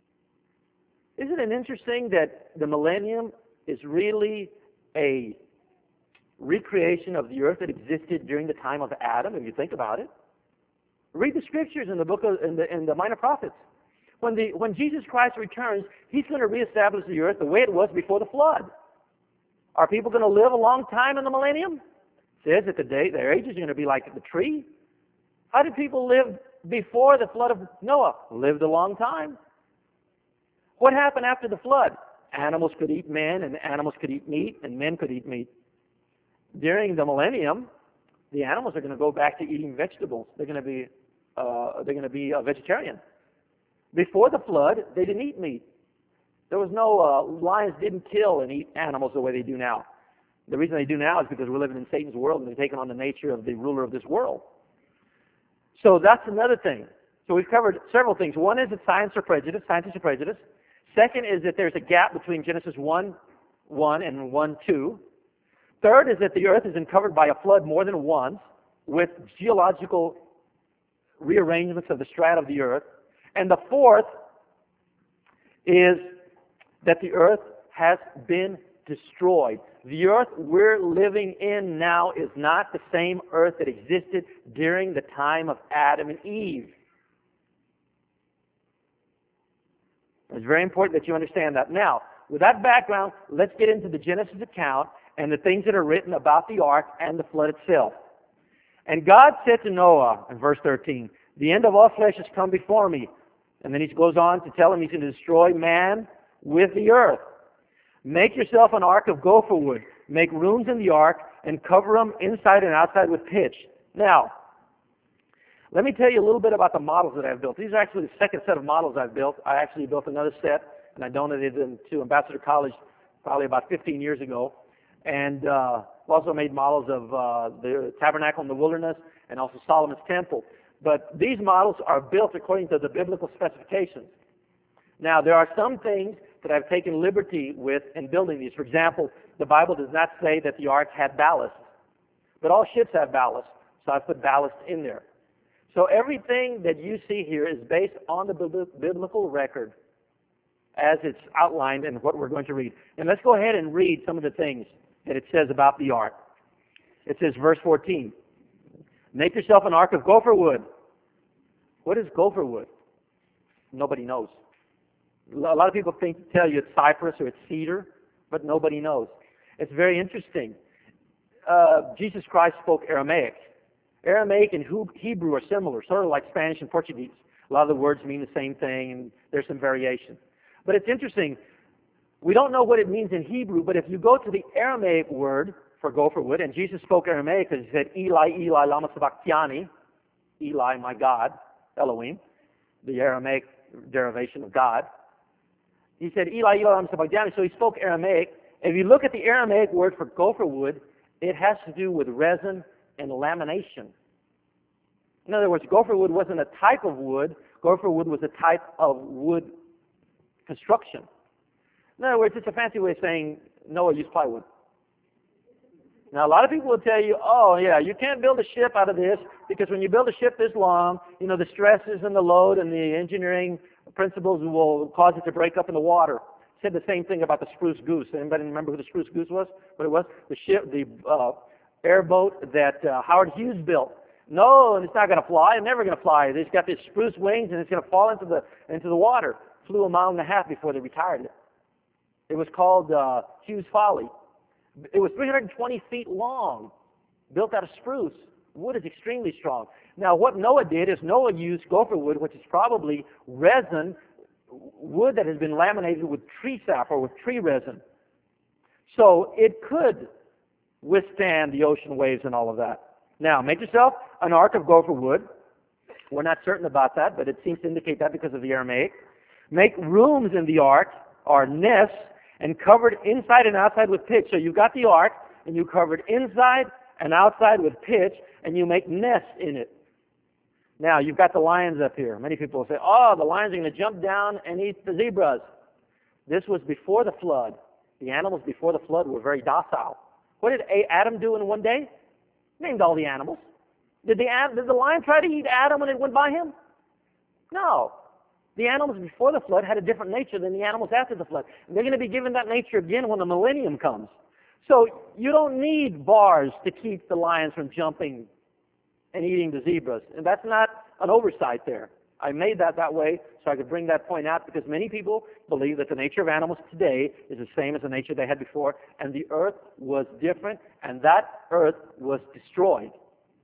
Isn't it interesting that the millennium is really a recreation of the earth that existed during the time of Adam, if you think about it? Read the scriptures in the book of in the, in the Minor Prophets. When the when Jesus Christ returns, He's going to reestablish the earth the way it was before the flood. Are people going to live a long time in the millennium? It says that the day their ages are going to be like the tree. How did people live before the flood of Noah? Lived a long time. What happened after the flood? Animals could eat men, and animals could eat meat, and men could eat meat. During the millennium, the animals are going to go back to eating vegetables. They're going to be uh, they're going to be a vegetarian. Before the flood, they didn't eat meat. There was no uh, lions didn't kill and eat animals the way they do now. The reason they do now is because we're living in Satan's world and they're taking on the nature of the ruler of this world. So that's another thing. So we've covered several things. One is that science or prejudice, scientists are prejudice. Second is that there's a gap between Genesis one one and one two. Third is that the earth is uncovered by a flood more than once with geological rearrangements of the strata of the earth. And the fourth is that the earth has been destroyed. The earth we're living in now is not the same earth that existed during the time of Adam and Eve. It's very important that you understand that. Now, with that background, let's get into the Genesis account and the things that are written about the ark and the flood itself. And God said to Noah, in verse thirteen, the end of all flesh has come before me. And then he goes on to tell him he's going to destroy man with the earth. Make yourself an ark of gopher wood. Make rooms in the ark and cover them inside and outside with pitch. Now, let me tell you a little bit about the models that I've built. These are actually the second set of models I've built. I actually built another set, and I donated them to Ambassador College probably about fifteen years ago. And uh, also made models of uh, the tabernacle in the wilderness and also Solomon's temple. But these models are built according to the biblical specifications. Now, there are some things that I've taken liberty with in building these. For example, the Bible does not say that the ark had ballast. But all ships have ballast, so I've put ballast in there. So everything that you see here is based on the biblical record as it's outlined in what we're going to read. And let's go ahead and read some of the things that it says about the ark. It says, verse fourteen, make yourself an ark of gopher wood. What is gopher wood? Nobody knows. A lot of people think tell you it's cypress or it's cedar, but nobody knows. It's very interesting. uh, Jesus Christ spoke Aramaic. Aramaic and Hebrew are similar, sort of like Spanish and Portuguese. A lot of the words mean the same thing, and there's some variation. But it's interesting. We don't know what it means in Hebrew, but if you go to the Aramaic word for gopher wood, and Jesus spoke Aramaic because he said, Eli, Eli, lama sabachthani, Eli, my God, Elohim, the Aramaic derivation of God. He said, Eli, Eli, lama sabachthani, so he spoke Aramaic. If you look at the Aramaic word for gopher wood, it has to do with resin and lamination. In other words, gopher wood wasn't a type of wood. Gopher wood was a type of wood construction. In other words, it's a fancy way of saying Noah used plywood. Now, a lot of people will tell you, oh, yeah, you can't build a ship out of this because when you build a ship this long, you know, the stresses and the load and the engineering principles will cause it to break up in the water. Said the same thing about the Spruce Goose. Anybody remember who the Spruce Goose was? What it was? The ship, the uh, airboat that uh, Howard Hughes built. No, and it's not going to fly. It's never going to fly. It's got these spruce wings, and it's going to fall into the into the water. Flew a mile and a half before they retired it. It was called uh, Hughes Folly. It was three hundred twenty feet long, built out of spruce. Wood is extremely strong. Now, what Noah did is Noah used gopher wood, which is probably resin, wood that has been laminated with tree sap or with tree resin. So it could withstand the ocean waves and all of that. Now, make yourself an ark of gopher wood. We're not certain about that, but it seems to indicate that because of the Aramaic. Make rooms in the ark, or nests, and covered inside and outside with pitch. So you've got the ark, and you covered inside and outside with pitch, and you make nests in it. Now, you've got the lions up here. Many people will say, oh, the lions are going to jump down and eat the zebras. This was before the flood. The animals before the flood were very docile. What did Adam do in one day? Named all the animals. Did the, did the lion try to eat Adam when it went by him? No. The animals before the flood had a different nature than the animals after the flood. And they're going to be given that nature again when the millennium comes. So you don't need bars to keep the lions from jumping and eating the zebras. And that's not an oversight there. I made that that way so I could bring that point out because many people believe that the nature of animals today is the same as the nature they had before, and the earth was different, and that earth was destroyed.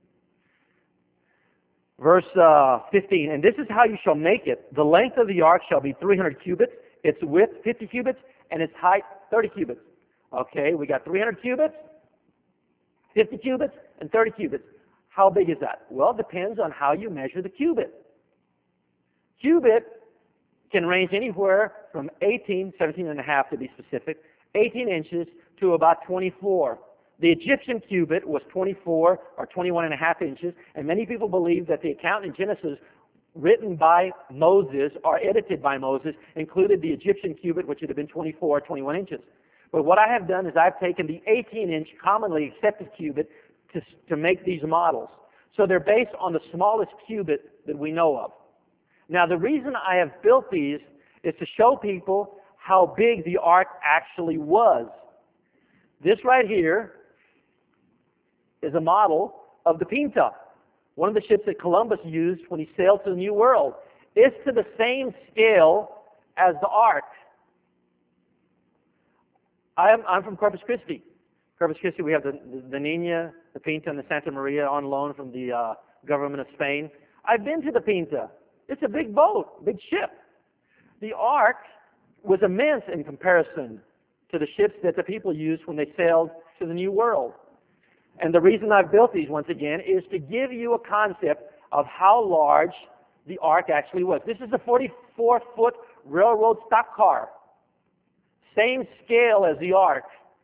Verse uh, fifteen, and this is how you shall make it. The length of the ark shall be three hundred cubits, its width fifty cubits, and its height thirty cubits. Okay, we got three hundred cubits, fifty cubits, and thirty cubits. How big is that? Well, it depends on how you measure the cubit. Cubit can range anywhere from eighteen, seventeen and a half to be specific, eighteen inches to about twenty-four. The Egyptian cubit was twenty-four or twenty-one and a half inches, and many people believe that the account in Genesis written by Moses or edited by Moses included the Egyptian cubit, which would have been twenty-four or twenty-one inches. But what I have done is I've taken the eighteen inch commonly accepted cubit to, to make these models. So they're based on the smallest cubit that we know of. Now, the reason I have built these is to show people how big the ark actually was. This right here is a model of the Pinta, one of the ships that Columbus used when he sailed to the New World. It's to the same scale as the ark. I'm, I'm from Corpus Christi. Corpus Christi, we have the, the, the Nina, the Pinta, and the Santa Maria on loan from the uh, government of Spain. I've been to the Pinta. It's a big boat, big ship. The ark was immense in comparison to the ships that the people used when they sailed to the New World. And the reason I've built these, once again, is to give you a concept of how large the ark actually was. This is a forty-four foot railroad stock car. Same scale as the ark.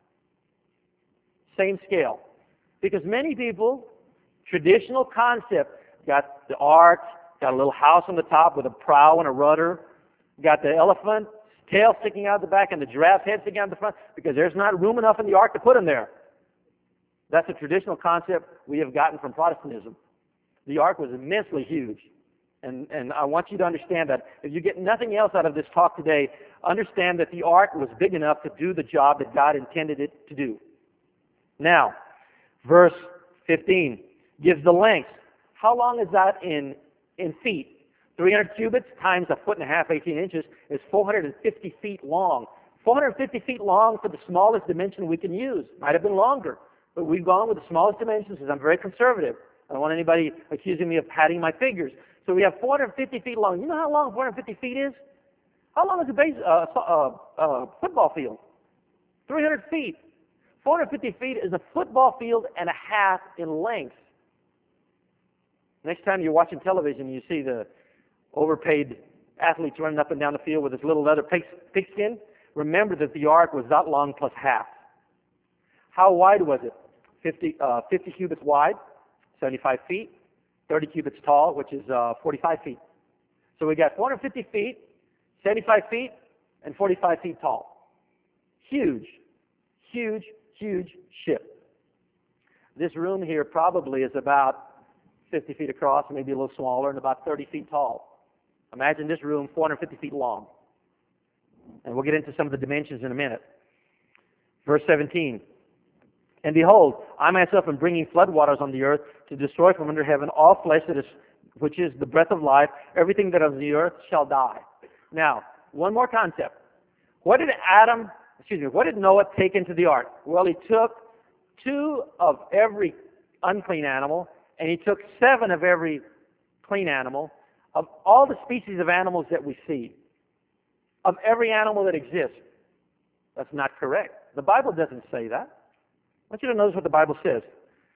Same scale. Because many people, traditional concept, got the ark, got a little house on the top with a prow and a rudder, got the elephant tail sticking out the back and the giraffe's head sticking out the front because there's not room enough in the ark to put them there. That's a traditional concept we have gotten from Protestantism. The ark was immensely huge. And, and I want you to understand that. If you get nothing else out of this talk today, understand that the ark was big enough to do the job that God intended it to do. Now, verse fifteen gives the length. How long is that in, in feet? three hundred cubits times a foot and a half, eighteen inches, is four hundred fifty feet long. four hundred fifty feet long for the smallest dimension we can use. Might have been longer. But we've gone with the smallest dimensions because I'm very conservative. I don't want anybody accusing me of padding my figures. So we have four hundred fifty feet long. You know how long four hundred fifty feet is? How long is a base, uh, uh, uh, football field? three hundred feet. four hundred fifty feet is a football field and a half in length. Next time you're watching television and you see the overpaid athletes running up and down the field with this little leather pig, pigskin, remember that the ark was that long plus half. How wide was it? fifty, uh, fifty cubits wide, seventy-five feet, thirty cubits tall, which is uh, forty-five feet. So we got four hundred fifty feet, seventy-five feet, and forty-five feet tall. Huge, huge, huge ship. This room here probably is about fifty feet across, maybe a little smaller, and about thirty feet tall. Imagine this room four hundred fifty feet long. And we'll get into some of the dimensions in a minute. Verse seventeen. And behold, I myself am bringing floodwaters on the earth to destroy from under heaven all flesh that is, which is the breath of life. Everything that is on the earth shall die. Now, one more concept. What did Adam, excuse me, what did Noah take into the ark? Well, he took two of every unclean animal, and he took seven of every clean animal, of all the species of animals that we see, of every animal that exists. That's not correct. The Bible doesn't say that. I want you to notice what the Bible says.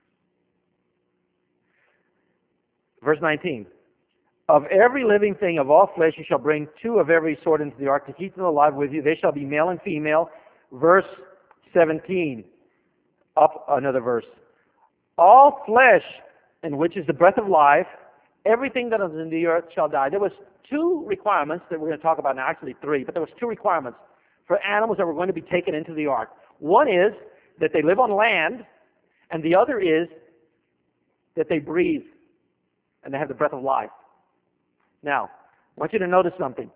Verse nineteen. Of every living thing of all flesh you shall bring two of every sort into the ark to keep them alive with you. They shall be male and female. Verse seventeen. Up another verse. All flesh, in which is the breath of life, everything that is in the earth shall die. There was two requirements that we're going to talk about now, actually three, but there was two requirements for animals that were going to be taken into the ark. One is that they live on land, and the other is that they breathe and they have the breath of life. Now, I want you to notice something.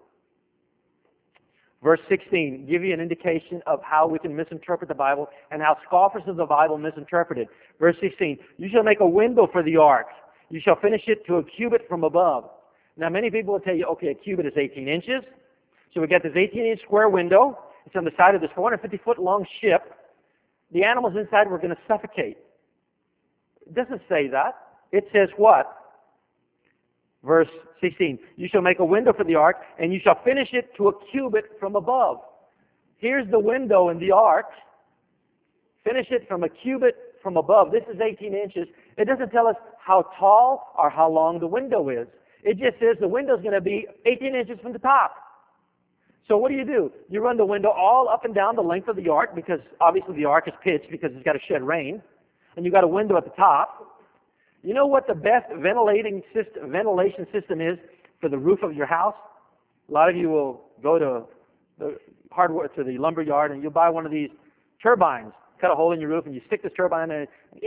Verse sixteen, give you an indication of how we can misinterpret the Bible and how scoffers of the Bible misinterpret it. Verse sixteen, you shall make a window for the ark. You shall finish it to a cubit from above. Now, many people will tell you, okay, a cubit is eighteen inches. So we got this eighteen inch square window. It's on the side of this four hundred fifty foot long ship. The animals inside were going to suffocate. It doesn't say that. It says what? Verse sixteen, you shall make a window for the ark, and you shall finish it to a cubit from above. Here's the window in the ark. Finish it from a cubit from above. This is eighteen inches. It doesn't tell us how tall or how long the window is. It just says the window is going to be eighteen inches from the top. So what do you do? You run the window all up and down the length of the ark, because obviously the ark is pitched because it's got to shed rain. And you've got a window at the top. You know what the best ventilating system, ventilation system is for the roof of your house? A lot of you will go to the hardware, to the lumber yard, and you'll buy one of these turbines. Cut a hole in your roof, and you stick this turbine in, and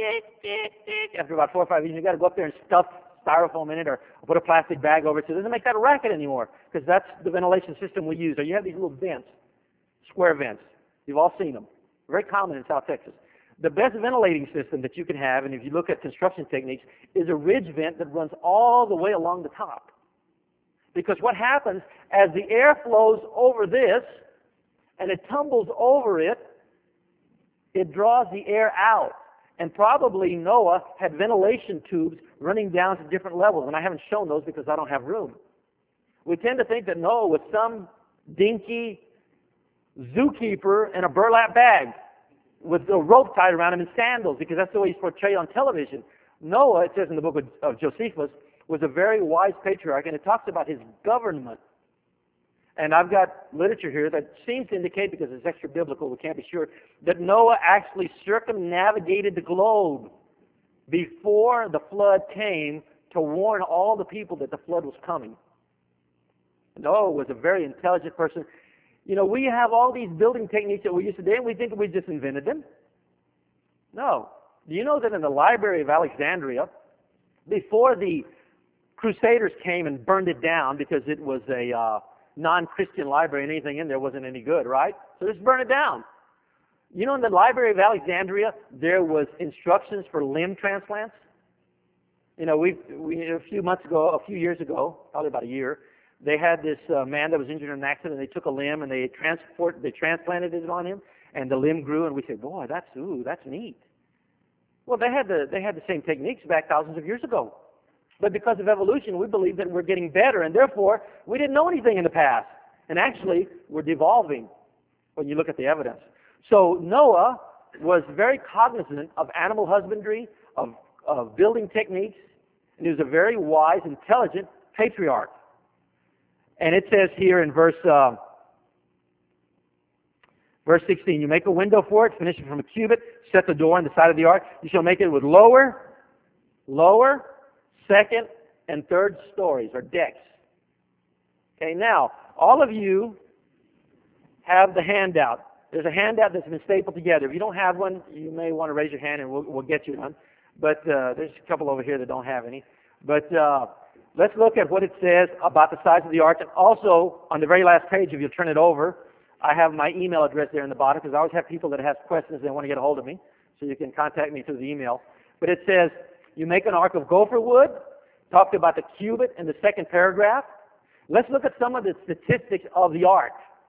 after about four or five years, you've got to go up there and stuff styrofoam in it, or put a plastic bag over it so it doesn't make that racket anymore, because that's the ventilation system we use. Or you have these little vents, square vents. You've all seen them. Very common in South Texas. The best ventilating system that you can have, and if you look at construction techniques, is a ridge vent that runs all the way along the top. Because what happens, as the air flows over this, and it tumbles over it, it draws the air out. And probably Noah had ventilation tubes running down to different levels, and I haven't shown those because I don't have room. We tend to think that Noah was some dinky zookeeper in a burlap bag with a rope tied around him in sandals, because that's the way he's portrayed on television. Noah, it says in the book of, of Josephus, was a very wise patriarch, and it talks about his government. And I've got literature here that seems to indicate, because it's extra biblical, we can't be sure, that Noah actually circumnavigated the globe before the flood came to warn all the people that the flood was coming. Noah was a very intelligent person. You know, we have all these building techniques that we use today, and we think we just invented them. No. Do you know that in the Library of Alexandria, before the Crusaders came and burned it down because it was a uh, non-Christian library and anything in there wasn't any good, right? So just burn it down. You know, in the Library of Alexandria, there was instructions for limb transplants. You know, we we a few months ago, a few years ago, probably about a year, they had this uh, man that was injured in an accident, and they took a limb and they transport, they transplanted it on him, and the limb grew, and we said, boy, that's, ooh, that's neat. Well, they had the they had the same techniques back thousands of years ago. But because of evolution, we believe that we're getting better, and therefore we didn't know anything in the past. And actually, we're devolving when you look at the evidence. So Noah was very cognizant of animal husbandry, of, of building techniques, and he was a very wise, intelligent patriarch. And it says here in verse uh, verse sixteen, you make a window for it, finish it from a cubit, set the door on the side of the ark. You shall make it with lower, lower, second, and third stories, or decks. Okay, now, all of you have the handout. There's a handout that's been stapled together. If you don't have one, you may want to raise your hand and we'll, we'll get you one. But uh, there's a couple over here that don't have any. But uh, let's look at what it says about the size of the ark. And also, on the very last page, if you'll turn it over, I have my email address there in the bottom, because I always have people that have questions they want to get a hold of me. So you can contact me through the email. But it says, you make an ark of gopher wood. Talked about the cubit in the second paragraph. Let's look at some of the statistics of the ark.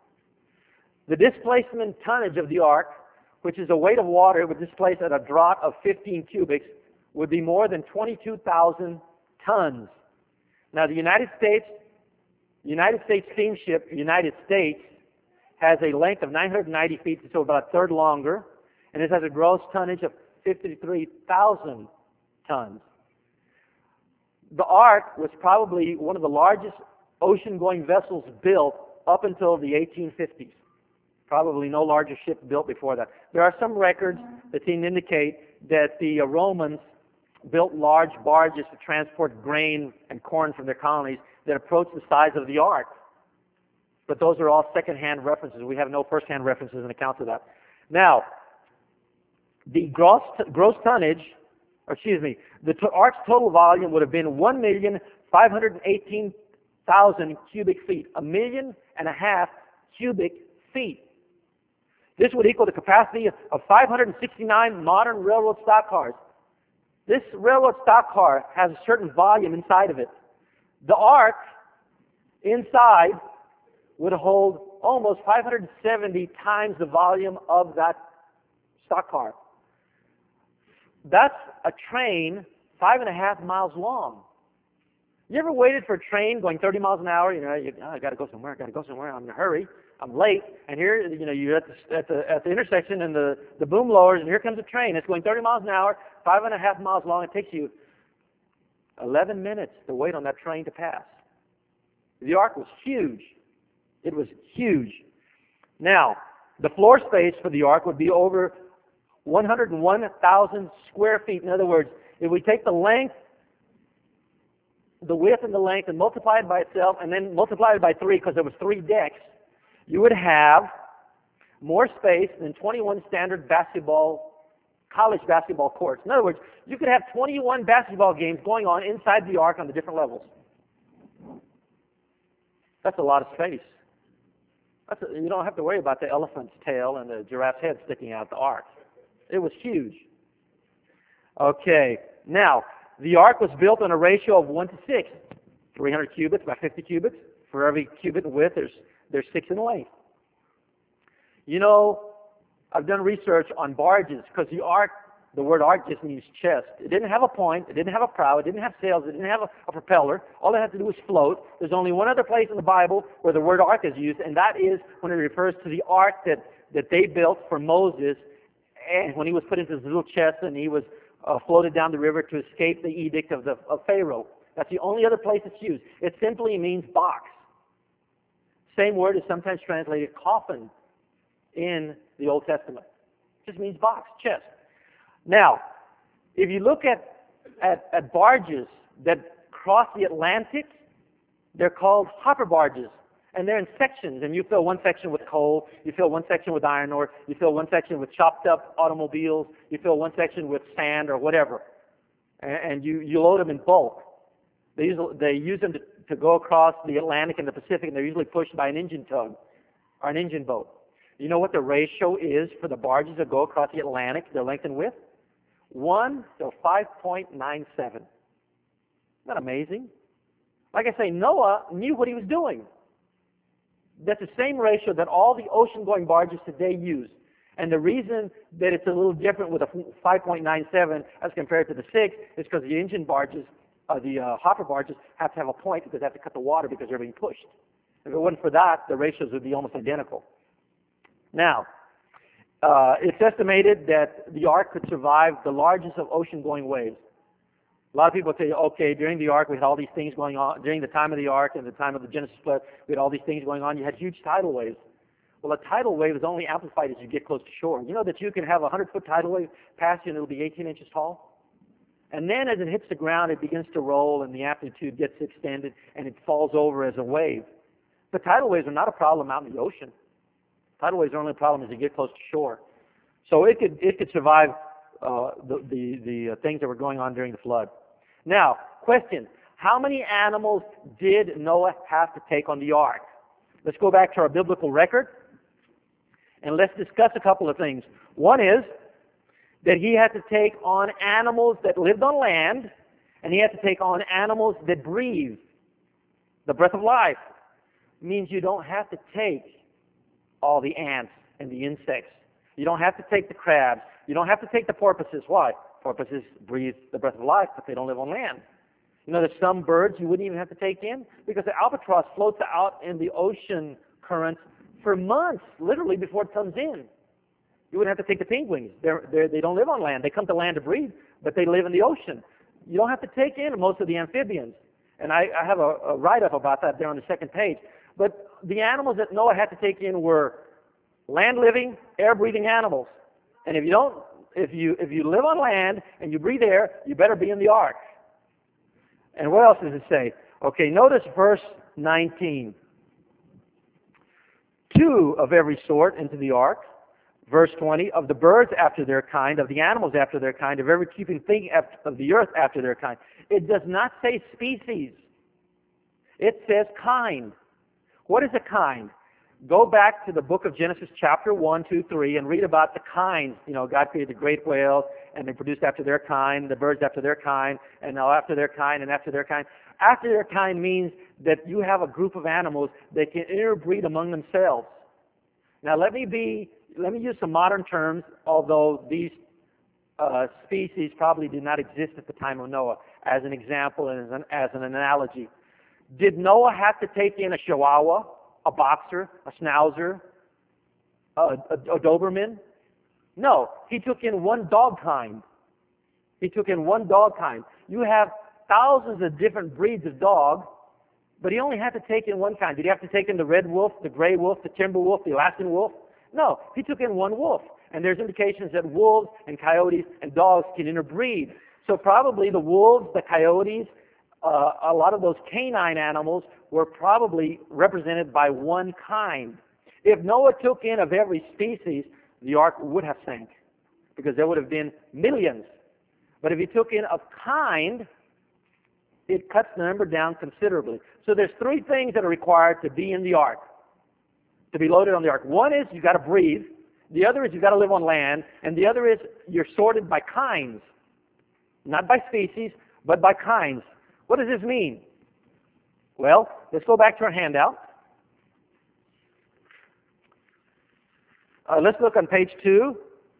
The displacement tonnage of the ark, which is a weight of water it would displace at a draught of fifteen cubics, would be more than twenty-two thousand tons. Now, the United States, United States steamship, United States, has a length of nine hundred ninety feet, so about a third longer, and it has a gross tonnage of fifty-three thousand tons. The ark was probably one of the largest ocean-going vessels built up until the eighteen fifties. Probably no larger ship built before that. There are some records that seem to indicate that the uh, Romans built large barges to transport grain and corn from their colonies that approached the size of the ark. But those are all second-hand references. We have no first-hand references and accounts of that. Now, the gross, gross tonnage, or excuse me, the t- ark's total volume would have been one million five hundred eighteen thousand cubic feet, a million and a half cubic feet. This would equal the capacity of five hundred sixty-nine modern railroad stock cars. This railroad stock car has a certain volume inside of it. The ark inside would hold almost five hundred seventy times the volume of that stock car. That's a train five and a half miles long. You ever waited for a train going thirty miles an hour? You know, you, oh, I got to go somewhere. I got to go somewhere. I'm in a hurry. I'm late. And here, you know, you're at the at the at the intersection, and the the boom lowers, and here comes a train. It's going thirty miles an hour, five and a half miles long. It takes you eleven minutes to wait on that train to pass. The ark was huge. It was huge. Now, the floor space for the ark would be over one hundred one thousand square feet. In other words, if we take the length, the width and the length, and multiply it by itself, and then multiply it by three, because there was three decks, you would have more space than twenty-one standard basketball, college basketball courts. In other words, you could have twenty-one basketball games going on inside the ark on the different levels. That's a lot of space. That's a, you don't have to worry about the elephant's tail and the giraffe's head sticking out the ark. It was huge. Okay, now, the ark was built on a ratio of one to six. three hundred cubits by fifty cubits. For every cubit in width, there's, there's six in length. You know, I've done research on barges, because the ark, the word ark just means chest. It didn't have a point, it didn't have a prow, it didn't have sails, it didn't have a, a propeller. All it had to do was float. There's only one other place in the Bible where the word ark is used, and that is when it refers to the ark that, that they built for Moses, and when he was put into his little chest and he was uh, floated down the river to escape the edict of, the, of Pharaoh. That's the only other place it's used. It simply means box. Same word is sometimes translated coffin in the Old Testament. It just means box, chest. Now, if you look at, at, at barges that cross the Atlantic, they're called hopper barges. And they're in sections, and you fill one section with coal, you fill one section with iron ore, you fill one section with chopped up automobiles, you fill one section with sand or whatever. And, and you, you load them in bulk. They use, they use them to, to go across the Atlantic and the Pacific, and they're usually pushed by an engine tug or an engine boat. You know what the ratio is for the barges that go across the Atlantic, their length and width? one to five point nine seven. Isn't that amazing? Like I say, Noah knew what he was doing. That's the same ratio that all the ocean-going barges today use. And the reason that it's a little different with a five point nine seven as compared to the six is because the engine barges, uh, the uh, hopper barges, have to have a point because they have to cut the water because they're being pushed. If it wasn't for that, the ratios would be almost identical. Now, uh, it's estimated that the ark could survive the largest of ocean-going waves. A lot of people say, okay, during the ark we had all these things going on. During the time of the ark and the time of the Genesis flood, we had all these things going on. You had huge tidal waves. Well, a tidal wave is only amplified as you get close to shore. You know that you can have a hundred-foot tidal wave pass you and it'll be eighteen inches tall? And then as it hits the ground, it begins to roll and the amplitude gets extended and it falls over as a wave. But tidal waves are not a problem out in the ocean. Tidal waves are only a problem as you get close to shore. So it could, it could survive uh, the, the, the uh, things that were going on during the flood. Now, question, how many animals did Noah have to take on the ark? Let's go back to our biblical record, and let's discuss a couple of things. One is that he had to take on animals that lived on land, and he had to take on animals that breathe. The breath of life means you don't have to take all the ants and the insects. You don't have to take the crabs. You don't have to take the porpoises. Why? Porpoises breathe the breath of life, but they don't live on land. You know, there's some birds you wouldn't even have to take in because the albatross floats out in the ocean currents for months, literally, before it comes in. You wouldn't have to take the penguins. They're, they're, they don't live on land. They come to land to breathe, but they live in the ocean. You don't have to take in most of the amphibians. And I, I have a, a write-up about that there on the second page. But the animals that Noah had to take in were land-living, air-breathing animals. And if you don't, if you if you live on land and you breathe air, you better be in the ark. And what else does it say? Okay, notice verse nineteen. Two of every sort into the ark. Verse twenty, of the birds after their kind, of the animals after their kind, of every creeping thing of the earth after their kind. It does not say species. It says kind. What is a kind? Go back to the book of Genesis chapter one, two, three and read about the kinds. You know, God created the great whales and they produced after their kind, the birds after their kind, and now after their kind and after their kind. After their kind means that you have a group of animals that can interbreed among themselves. Now let me be, let me use some modern terms, although these uh, species probably did not exist at the time of Noah, as an example and as an, as an analogy. Did Noah have to take in a Chihuahua, a boxer, a schnauzer, a, a, a Doberman? No, he took in one dog kind. He took in one dog kind. You have thousands of different breeds of dog, but he only had to take in one kind. Did he have to take in the red wolf, the gray wolf, the timber wolf, the Alaskan wolf? No, he took in one wolf. And there's indications that wolves and coyotes and dogs can interbreed. So probably the wolves, the coyotes, uh, a lot of those canine animals were probably represented by one kind. If Noah took in of every species, the ark would have sank because there would have been millions. But if he took in of kind, it cuts the number down considerably. So there's three things that are required to be in the ark, to be loaded on the ark. One is you've got to breathe. The other is you've got to live on land. And the other is you're sorted by kinds, not by species, but by kinds. What does this mean? Well, let's go back to our handout. Uh, let's look on page two.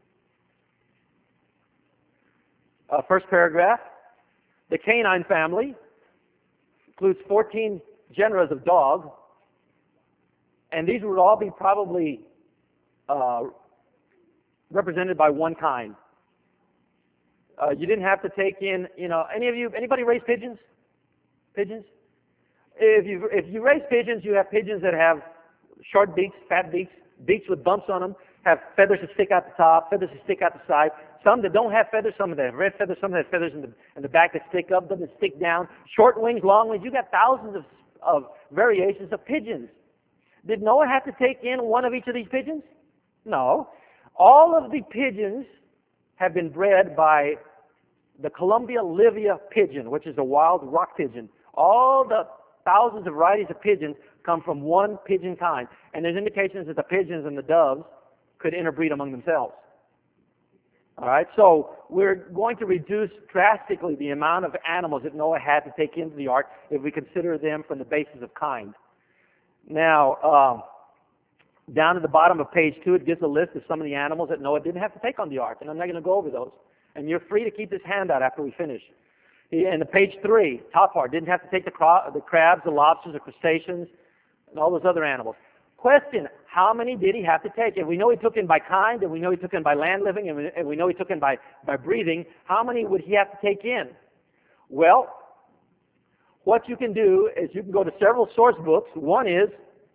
Uh, first paragraph. The canine family includes fourteen genera of dog, and these would all be probably uh, represented by one kind. Uh, you didn't have to take in, you know, any of you, anybody raise pigeons? Pigeons? If you if you raise pigeons, you have pigeons that have short beaks, fat beaks, beaks with bumps on them, have feathers that stick out the top, feathers that stick out the side. Some that don't have feathers, some that have red feathers, some that have feathers in the in the back that stick up, some that stick down. Short wings, long wings. You got thousands of of variations of pigeons. Did Noah have to take in one of each of these pigeons? No. All of the pigeons have been bred by the Columbia livia pigeon, which is a wild rock pigeon. All the thousands of varieties of pigeons come from one pigeon kind. And there's indications that the pigeons and the doves could interbreed among themselves. All right, so we're going to reduce drastically the amount of animals that Noah had to take into the ark if we consider them from the basis of kind. Now, um, Down at the bottom of page two, it gives a list of some of the animals that Noah didn't have to take on the ark, and I'm not going to go over those. And you're free to keep this handout after we finish. He, and the page three, top part, didn't have to take the, cra- the crabs, the lobsters, the crustaceans, and all those other animals. Question, how many did he have to take? And we know he took in by kind, and we know he took in by land living, and we, and we know he took in by, by breathing. How many would he have to take in? Well, what you can do is you can go to several source books. One is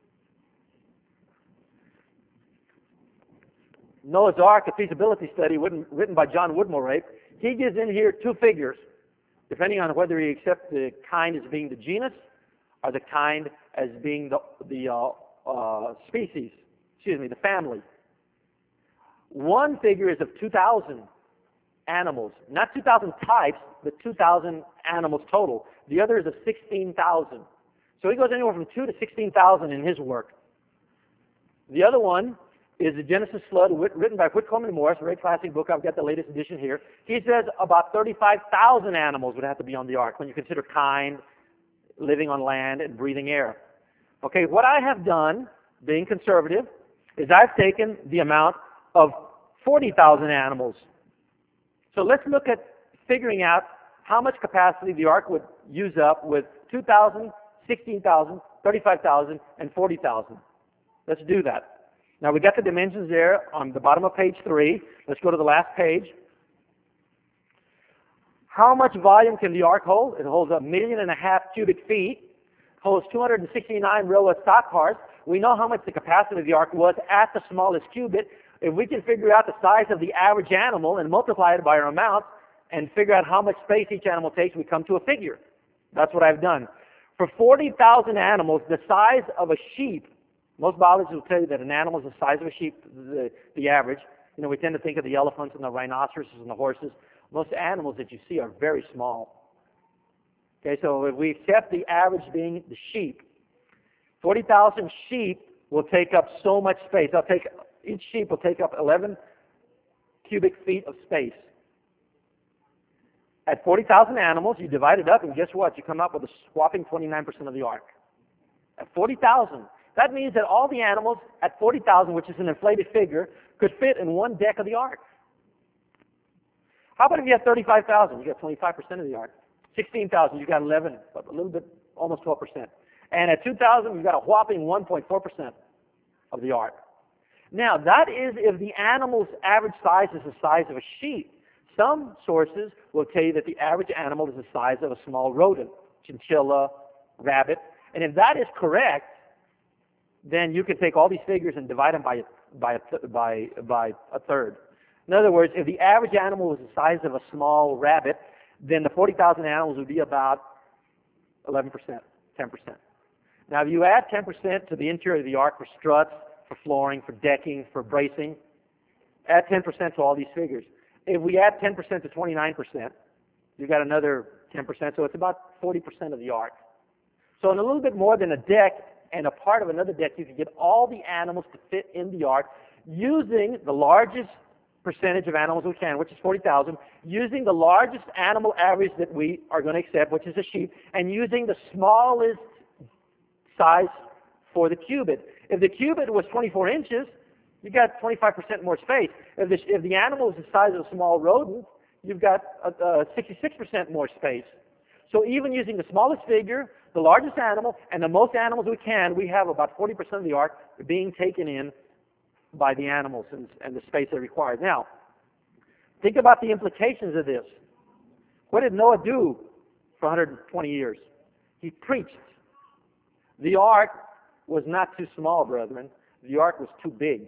Noah's Ark, a feasibility study written, written by John Woodmore. He gives in here two figures, depending on whether he accepts the kind as being the genus or the kind as being the, the uh, uh, species, excuse me, the family. One figure is of two thousand animals, not two thousand types, but two thousand animals total. The other is of sixteen thousand. So he goes anywhere from two to sixteen thousand in his work. The other one is the Genesis Flood, written by Whitcomb and Morris, a very classic book. I've got the latest edition here. He says about thirty-five thousand animals would have to be on the ark when you consider kind, living on land, and breathing air. Okay, what I have done, being conservative, is I've taken the amount of forty thousand animals. So let's look at figuring out how much capacity the ark would use up with two thousand, sixteen thousand, thirty-five thousand, and forty thousand. Let's do that. Now, we got the dimensions there on the bottom of page three. Let's go to the last page. How much volume can the ark hold? It holds a million and a half cubic feet. Holds two hundred sixty-nine railroad stock cars. We know how much the capacity of the ark was at the smallest cubit. If we can figure out the size of the average animal and multiply it by our amount and figure out how much space each animal takes, we come to a figure. That's what I've done. For forty thousand animals, the size of a sheep, most biologists will tell you that an animal is the size of a sheep, the, the average. You know, we tend to think of the elephants and the rhinoceroses and the horses. Most animals that you see are very small. Okay, so if we accept the average being the sheep, forty thousand sheep will take up so much space. I'll take, each sheep will take up eleven cubic feet of space. At forty thousand animals, you divide it up, and guess what? You come up with a whopping twenty-nine percent of the ark. At forty thousand. That means that all the animals at forty thousand, which is an inflated figure, could fit in one deck of the ark. How about if you have thirty-five thousand? You got twenty-five percent of the ark. sixteen thousand, you got eleven, a little bit, almost twelve percent. And at two thousand, you got a whopping one point four percent of the ark. Now, that is if the animal's average size is the size of a sheep. Some sources will tell you that the average animal is the size of a small rodent, chinchilla, rabbit. And if that is correct, then you can take all these figures and divide them by, by, a, by, by a third. In other words, if the average animal was the size of a small rabbit, then the forty thousand animals would be about eleven percent, ten percent. Now, if you add ten percent to the interior of the ark for struts, for flooring, for decking, for bracing, add ten percent to all these figures. If we add ten percent to twenty-nine percent, you've got another ten percent, so it's about forty percent of the ark. So in a little bit more than a deck and a part of another deck, you can get all the animals to fit in the ark using the largest percentage of animals we can, which is forty thousand, using the largest animal average that we are going to accept, which is a sheep, and using the smallest size for the cubit. If the cubit was twenty-four inches, you got twenty-five percent more space. If the, if the animal is the size of a small rodent, you've got uh, uh, sixty-six percent more space. So even using the smallest figure, the largest animal, and the most animals we can, we have about forty percent of the ark being taken in by the animals and, and the space they require. Now, think about the implications of this. What did Noah do for one hundred twenty years? He preached. The ark was not too small, brethren. The ark was too big.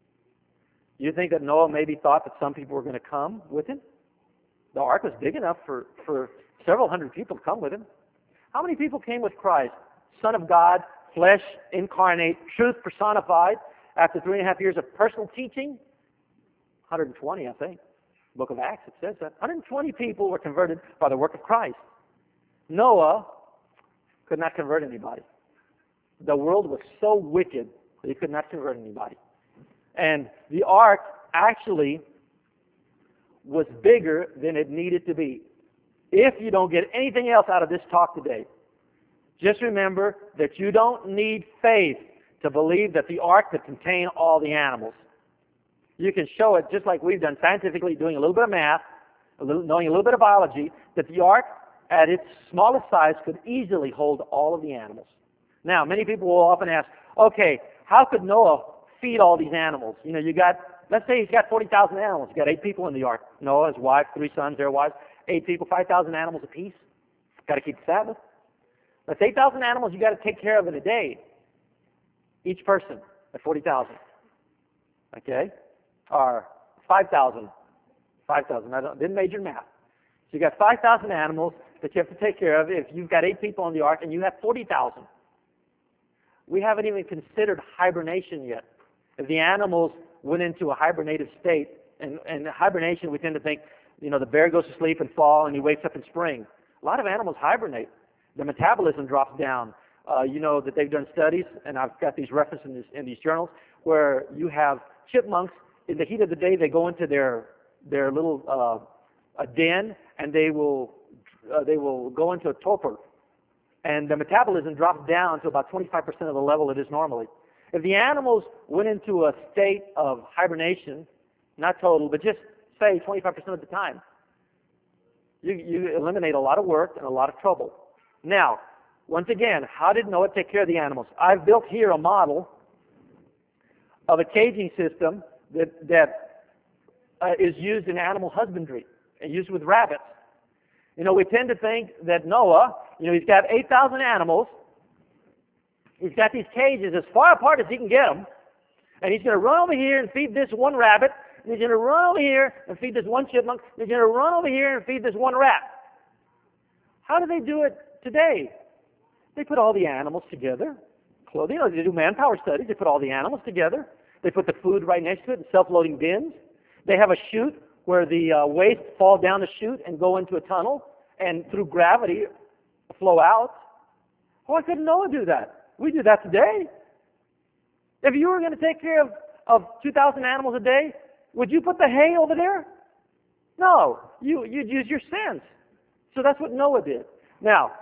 You think that Noah maybe thought that some people were going to come with him? The ark was big enough for, for several hundred people to come with him. How many people came with Christ? Son of God, flesh incarnate, truth personified, after three and a half years of personal teaching? one hundred twenty, I think. Book of Acts, it says that. one hundred twenty people were converted by the work of Christ. Noah could not convert anybody. The world was so wicked that he could not convert anybody. And the ark actually was bigger than it needed to be. If you don't get anything else out of this talk today, just remember that you don't need faith to believe that the ark could contain all the animals. You can show it just like we've done scientifically, doing a little bit of math, a little, knowing a little bit of biology, that the ark at its smallest size could easily hold all of the animals. Now, many people will often ask, okay, how could Noah feed all these animals? You know, you got, let's say he's got forty thousand animals. He's got eight people in the ark. Noah, his wife, three sons, their wives, eight people, five thousand animals apiece. Got to keep the Sabbath. That's eight thousand animals you got to take care of in a day. Each person at forty thousand. Okay? Or five thousand. five thousand. I don't, didn't major math. So you got five thousand animals that you have to take care of if you've got eight people on the ark and you have forty thousand. We haven't even considered hibernation yet. If the animals went into a hibernative state, and, and hibernation we tend to think, you know, the bear goes to sleep in fall and he wakes up in spring. A lot of animals hibernate. The metabolism drops down. Uh, you know that they've done studies, and I've got these references in, this, in these journals, where you have chipmunks, in the heat of the day, they go into their their little uh, a den, and they will uh, they will go into a torpor, and the metabolism drops down to about twenty-five percent of the level it is normally. If the animals went into a state of hibernation, not total, but just say twenty-five percent of the time, you, you eliminate a lot of work and a lot of trouble. Now, once again, how did Noah take care of the animals? I've built here a model of a caging system that, that uh, is used in animal husbandry and used with rabbits. You know, we tend to think that Noah, you know, he's got eight thousand animals. He's got these cages as far apart as he can get them. And he's going to run over here and feed this one rabbit. And he's going to run over here and feed this one chipmunk. And he's going to run over here and feed this one rat. How do they do it today? They put all the animals together. Clothing, you know, they do manpower studies. They put all the animals together. They put the food right next to it in self-loading bins. They have a chute where the uh, waste fall down the chute and go into a tunnel and through gravity flow out. Why couldn't Noah do that? We do that today. If you were going to take care of, of two thousand animals a day, would you put the hay over there? No. You, you'd use your sense. So that's what Noah did. Now,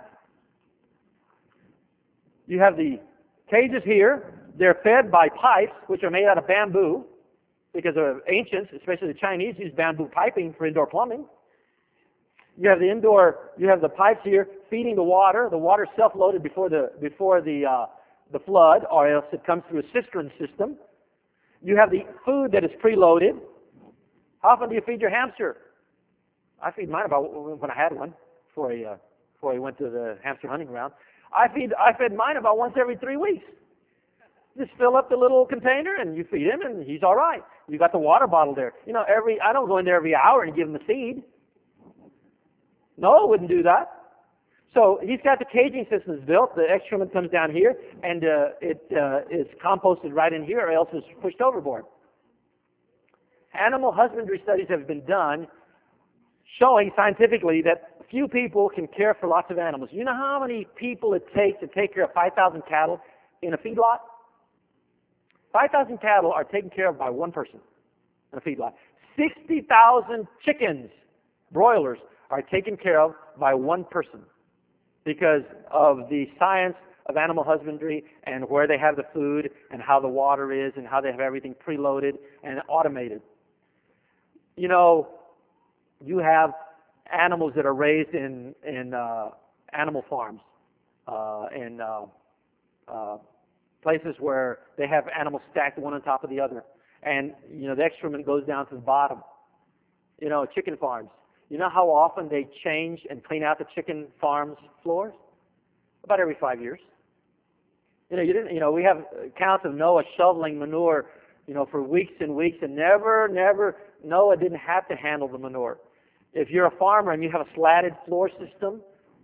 you have the cages here. They're fed by pipes, which are made out of bamboo, because of ancients, especially the Chinese, use bamboo piping for indoor plumbing. You have the indoor, you have the pipes here feeding the water. The water is self-loaded before the before the uh, the flood, or else it comes through a cistern system. You have the food that is preloaded. How often do you feed your hamster? I feed mine about when I had one before he uh, before he went to the hamster hunting ground. I feed I fed mine about once every three weeks. Just fill up the little container and you feed him, and he's all right. You got the water bottle there. You know, every I don't go in there every hour and give him a seed. Noah wouldn't do that. So he's got the caging systems built. The excrement comes down here, and uh, it uh, is composted right in here, or else it's pushed overboard. Animal husbandry studies have been done showing scientifically that few people can care for lots of animals. You know how many people it takes to take care of five thousand cattle in a feedlot? five thousand cattle are taken care of by one person in a feedlot. sixty thousand chickens, broilers, are taken care of by one person because of the science of animal husbandry and where they have the food and how the water is and how they have everything preloaded and automated. You know, you have animals that are raised in, in uh, animal farms, uh, in uh, uh, places where they have animals stacked one on top of the other. And, you know, the excrement goes down to the bottom. You know, chicken farms. You know how often they change and clean out the chicken farms floors? About every five years. You know, you didn't. You know, we have accounts of Noah shoveling manure, you know, for weeks and weeks, and never, never, Noah didn't have to handle the manure. If you're a farmer and you have a slatted floor system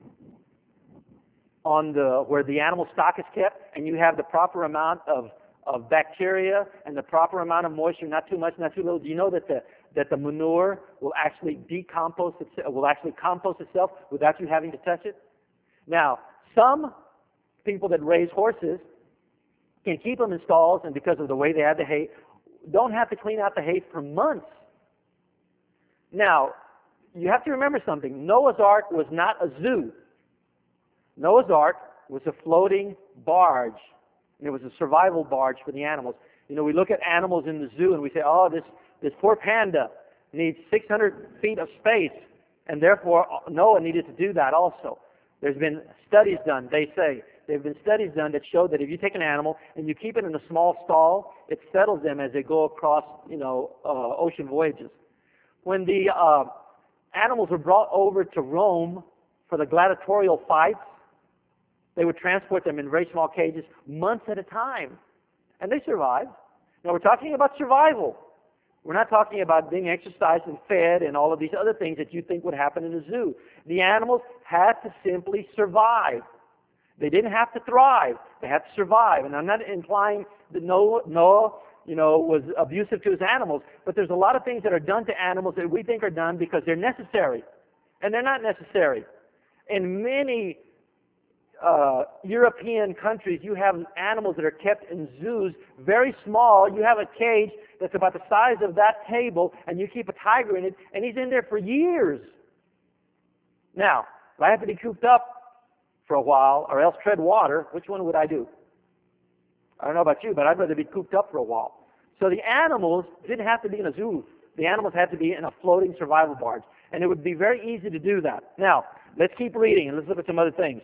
on the where the animal stock is kept, and you have the proper amount of of bacteria and the proper amount of moisture, not too much, not too little, do you know that the that the manure will actually decompose itself, will actually compost itself without you having to touch it? Now, some people that raise horses can keep them in stalls, and because of the way they add the hay, don't have to clean out the hay for months. Now, you have to remember something. Noah's Ark was not a zoo. Noah's Ark was a floating barge And it was a survival barge for the animals. You know, we look at animals in the zoo and we say, oh, this, this poor panda needs six hundred feet of space, and therefore Noah needed to do that also. There's been studies done, they say. There have been studies done that show that if you take an animal and you keep it in a small stall, it settles them as they go across, you know, uh, ocean voyages. When the uh, animals were brought over to Rome for the gladiatorial fights, they would transport them in very small cages months at a time. And they survived. Now we're talking about survival. We're not talking about being exercised and fed and all of these other things that you think would happen in a zoo. The animals had to simply survive. They didn't have to thrive. They had to survive. And I'm not implying that Noah, Noah, you know, was abusive to his animals, but there's a lot of things that are done to animals that we think are done because they're necessary. And they're not necessary. In many uh, European countries, you have animals that are kept in zoos, very small. You have a cage that's about the size of that table, and you keep a tiger in it, and he's in there for years. Now, if I have to be cooped up for a while, or else tread water, which one would I do? I don't know about you, but I'd rather be cooped up for a while. So the animals didn't have to be in a zoo. The animals had to be in a floating survival barge. And it would be very easy to do that. Now, let's keep reading and let's look at some other things.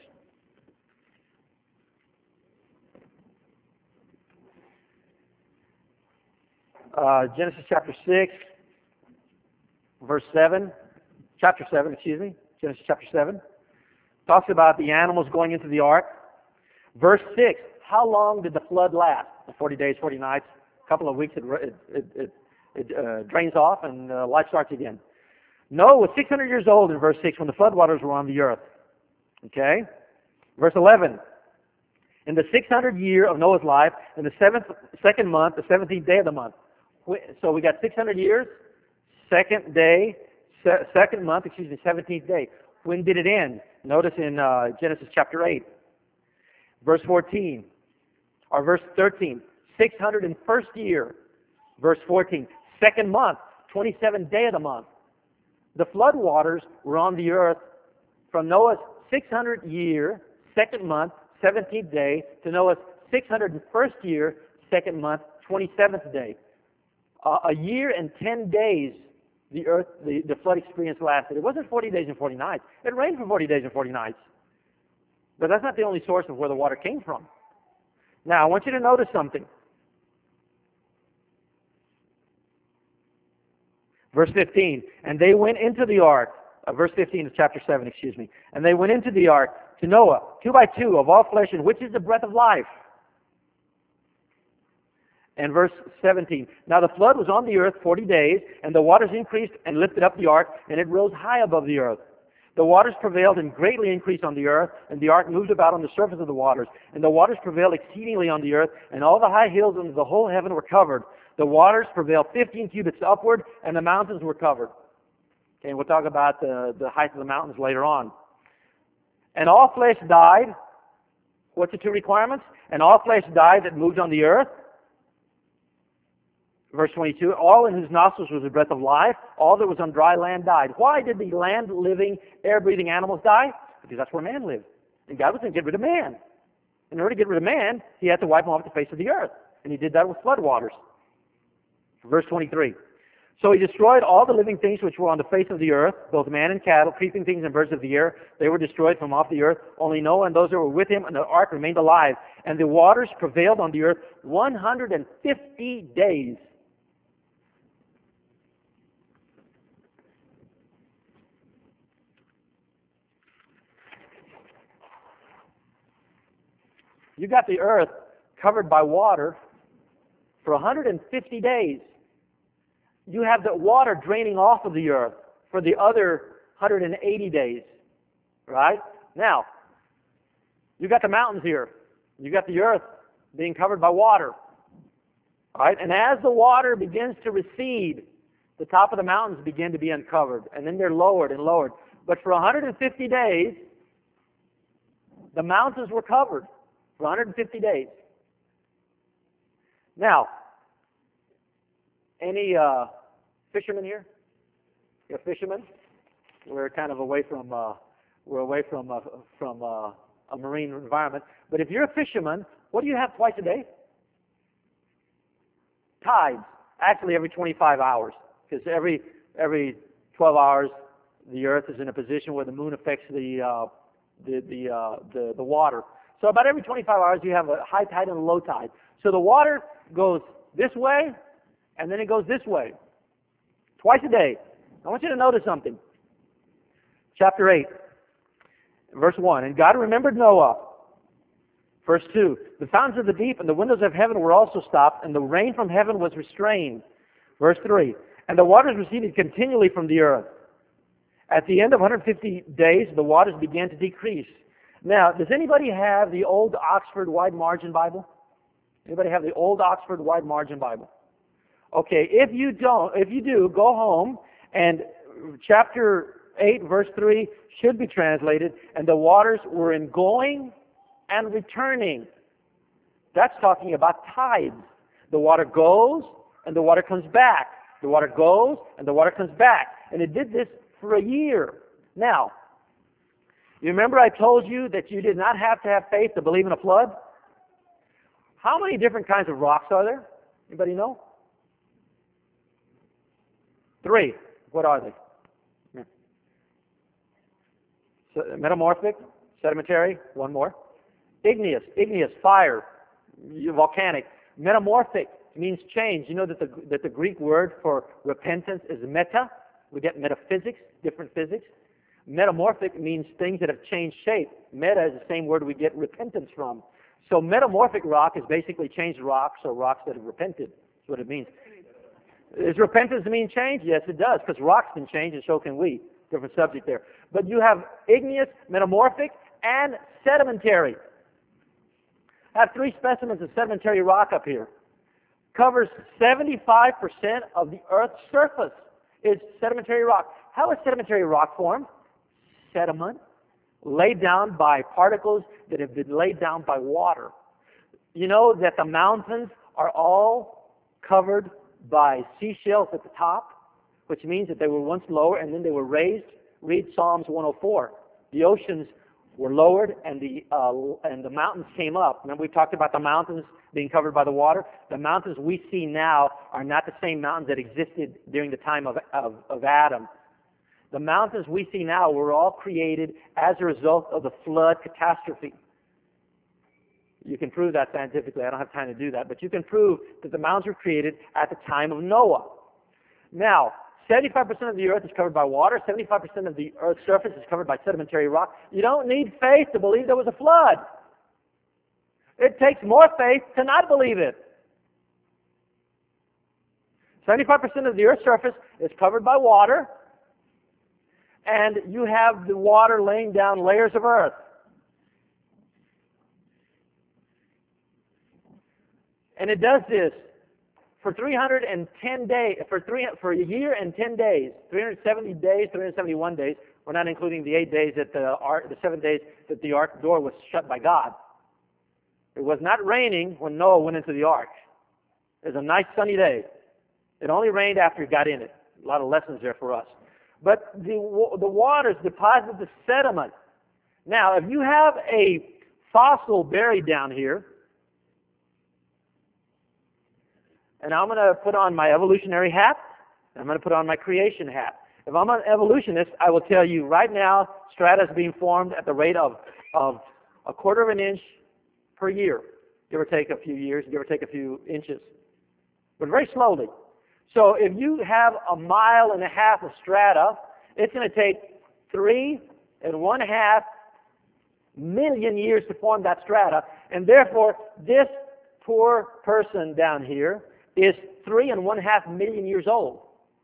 Uh, Genesis chapter six, verse seven. Chapter seven, excuse me. Genesis chapter seven. Talks about the animals going into the ark. Verse six, how long did the flood last? forty days, forty nights, a couple of weeks, it, it, it, it, it uh, drains off and uh, life starts again. Noah was six hundred years old in verse six when the floodwaters were on the earth. Okay? Verse eleven, in the six hundredth year of Noah's life, in the seventh, second month, the seventeenth day of the month. So we got six hundred years, second day, se- second month, excuse me, seventeenth day. When did it end? Notice in uh, Genesis chapter eight, verse fourteen, or verse thirteen, six hundred first year, verse fourteen, second month, twenty-seventh day of the month. The flood waters were on the earth from Noah's six hundredth year, second month, seventeenth day, to Noah's six hundred first year, second month, twenty-seventh day. Uh, a year and ten days the earth, the, the flood experience lasted. It wasn't forty days and forty nights. It rained for forty days and forty nights. But that's not the only source of where the water came from. Now, I want you to notice something. Verse fifteen, and they went into the ark, uh, verse fifteen of chapter seven, excuse me, and they went into the ark to Noah, two by two, of all flesh, in which is the breath of life. And verse seventeen, now the flood was on the earth forty days, and the waters increased and lifted up the ark, and it rose high above the earth. The waters prevailed and greatly increased on the earth, and the ark moved about on the surface of the waters. And the waters prevailed exceedingly on the earth, and all the high hills under the whole heaven were covered. The waters prevailed fifteen cubits upward, and the mountains were covered. Okay, and we'll talk about the, the height of the mountains later on. And all flesh died. What's the two requirements? And all flesh died that moved on the earth. Verse twenty-two, all in whose nostrils was the breath of life, all that was on dry land died. Why did the land-living, air-breathing animals die? Because that's where man lived. And God was going to get rid of man. In order to get rid of man, he had to wipe him off the face of the earth. And he did that with flood waters. Verse twenty-three, so he destroyed all the living things which were on the face of the earth, both man and cattle, creeping things and birds of the air. They were destroyed from off the earth. Only Noah and those that were with him and the ark remained alive. And the waters prevailed on the earth one hundred fifty days. You got the earth covered by water for one hundred fifty days. You have the water draining off of the earth for the other one hundred eighty days. Right? Now, you got the mountains here. You got the earth being covered by water. Right? And as the water begins to recede, the top of the mountains begin to be uncovered. And then they're lowered and lowered. But for one hundred fifty days, the mountains were covered. For one hundred fifty days. Now, any uh, fishermen here? You're fishermen? We're kind of away from uh, we're away from uh, from uh, a marine environment. But if you're a fisherman, what do you have twice a day? Tides. Actually, every twenty-five hours, because every every twelve hours, the Earth is in a position where the moon affects the uh, the the, uh, the the water. So about every twenty-five hours, you have a high tide and a low tide. So the water goes this way, and then it goes this way, twice a day. I want you to notice something. Chapter eight, verse one. And God remembered Noah. Verse two. The fountains of the deep and the windows of heaven were also stopped, and the rain from heaven was restrained. Verse three. And the waters receded continually from the earth. At the end of one hundred fifty days, the waters began to decrease. Now, does anybody have the old Oxford Wide Margin Bible? Anybody have the old Oxford Wide Margin Bible? Okay, if you don't, if you do, go home, and chapter eight, verse three should be translated, and the waters were in going and returning. That's talking about tides. The water goes, and the water comes back. The water goes, and the water comes back. And it did this for a year. Now, you remember I told you that you did not have to have faith to believe in a flood? How many different kinds of rocks are there? Anybody know? Three. What are they? Yeah. So, metamorphic, sedimentary, one more. Igneous, igneous, fire, volcanic. Metamorphic means change. You know that the, that the Greek word for repentance is meta. We get metaphysics, different physics. Metamorphic means things that have changed shape. Meta is the same word we get repentance from. So metamorphic rock is basically changed rocks or rocks that have repented. That's what it means. Does repentance mean change? Yes, it does, because rocks can change and so can we. Different subject there. But you have igneous, metamorphic, and sedimentary. I have three specimens of sedimentary rock up here. Covers seventy-five percent of the Earth's surface is sedimentary rock. How is sedimentary rock formed? Sediment laid down by particles that have been laid down by water. You know that the mountains are all covered by seashells at the top, which means that they were once lower and then they were raised. Read Psalms one oh four. The oceans were lowered and the uh, and the mountains came up. Remember we talked about the mountains being covered by the water? The mountains we see now are not the same mountains that existed during the time of, of, of Adam. The mountains we see now were all created as a result of the flood catastrophe. You can prove that scientifically. I don't have time to do that. But you can prove that the mountains were created at the time of Noah. Now, seventy-five percent of the earth is covered by water. seventy-five percent of the earth's surface is covered by sedimentary rock. You don't need faith to believe there was a flood. It takes more faith to not believe it. seventy-five percent of the earth's surface is covered by water. And you have the water laying down layers of earth. And it does this for three hundred ten days, for three for a year and ten days, three hundred seventy days, three hundred seventy-one days. We're not including the eight days that the ark, the seven days that the ark door was shut by God. It was not raining when Noah went into the ark. It was a nice sunny day. It only rained after he got in it. A lot of lessons there for us. But the the waters deposit the sediment. Now, if you have a fossil buried down here, and I'm going to put on my evolutionary hat, and I'm going to put on my creation hat. If I'm an evolutionist, I will tell you right now, strata is being formed at the rate of, of a quarter of an inch per year. Give or take a few years, give or take a few inches. But very slowly. So if you have a mile and a half of strata, it's going to take three and one half million years to form that strata. And therefore, this poor person down here is three and one half million years old.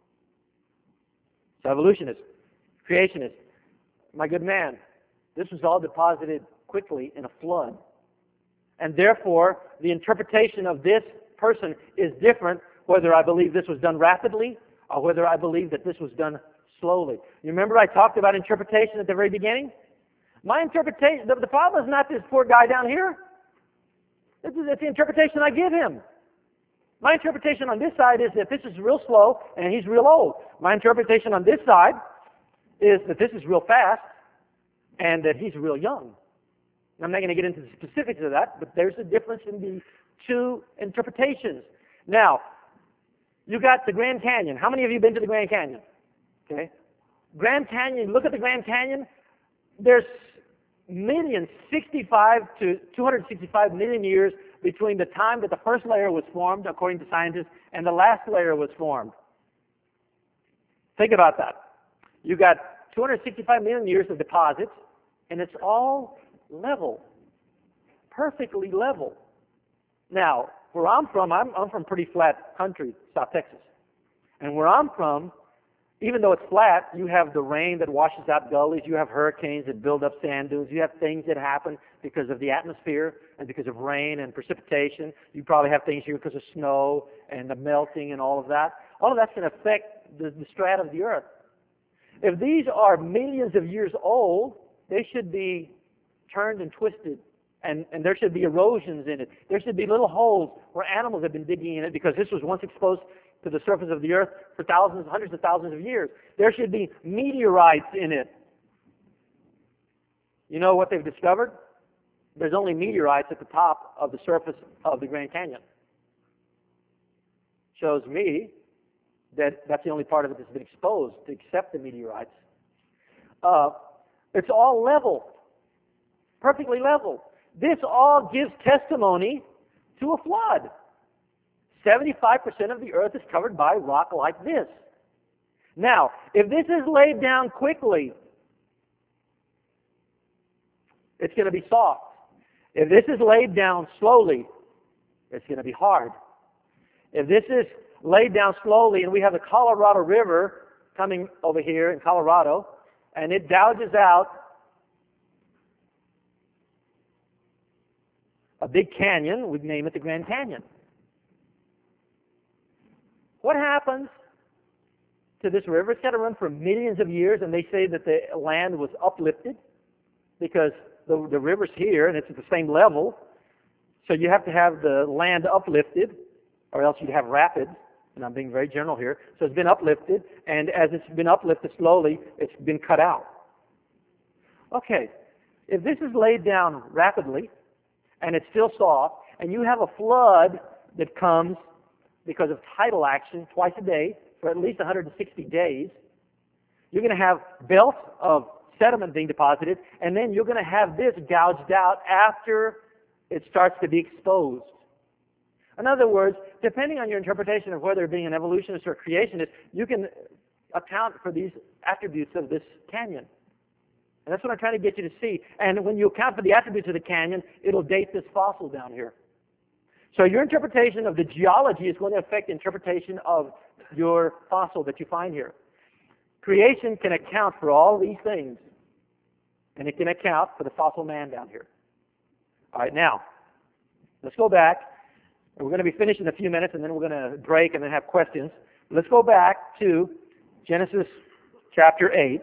So evolutionist, creationist, my good man, this was all deposited quickly in a flood. And therefore, the interpretation of this person is different whether I believe this was done rapidly or whether I believe that this was done slowly. You remember I talked about interpretation at the very beginning? My interpretation, the, the problem is not this poor guy down here. It's, it's the interpretation I give him. My interpretation on this side is that this is real slow and he's real old. My interpretation on this side is that this is real fast and that he's real young. I'm not going to get into the specifics of that, but there's a difference in the two interpretations. Now, you got the Grand Canyon. How many of you have been to the Grand Canyon? Okay. Grand Canyon, look at the Grand Canyon. There's millions, sixty-five to two hundred sixty-five million years between the time that the first layer was formed, according to scientists, and the last layer was formed. Think about that. You got two hundred sixty-five million years of deposits, and it's all level, perfectly level. Now, where I'm from, I'm, I'm from pretty flat country, South Texas. And where I'm from, even though it's flat, you have the rain that washes out gullies, you have hurricanes that build up sand dunes, you have things that happen because of the atmosphere and because of rain and precipitation. You probably have things here because of snow and the melting and all of that. All of that's going to affect the, the strata of the earth. If these are millions of years old, they should be turned and twisted, and, and there should be erosions in it. There should be little holes where animals have been digging in it because this was once exposed to the surface of the earth for thousands, hundreds of thousands of years. There should be meteorites in it. You know what they've discovered? There's only meteorites at the top of the surface of the Grand Canyon. Shows me that that's the only part of it that's been exposed to accept the meteorites. Uh, it's all level, perfectly level. This all gives testimony to a flood. seventy-five percent of the earth is covered by rock like this. Now, if this is laid down quickly, it's going to be soft. If this is laid down slowly, it's going to be hard. If this is laid down slowly, and we have the Colorado River coming over here in Colorado, and it gouges out a big canyon, we'd name it the Grand Canyon. What happens to this river? It's got to run for millions of years, and they say that the land was uplifted because the, the river's here, and it's at the same level. So you have to have the land uplifted, or else you'd have rapids. And I'm being very general here. So it's been uplifted, and as it's been uplifted slowly, it's been cut out. Okay, if this is laid down rapidly, and it's still soft, and you have a flood that comes because of tidal action twice a day for at least one hundred sixty days, you're going to have belts of sediment being deposited, and then you're going to have this gouged out after it starts to be exposed. In other words, depending on your interpretation of whether being an evolutionist or a creationist, you can account for these attributes of this canyon. And that's what I'm trying to get you to see. And when you account for the attributes of the canyon, it'll date this fossil down here. So your interpretation of the geology is going to affect the interpretation of your fossil that you find here. Creation can account for all these things, and it can account for the fossil man down here. All right, now, let's go back. We're going to be finished in a few minutes, and then we're going to break and then have questions. Let's go back to Genesis chapter eight,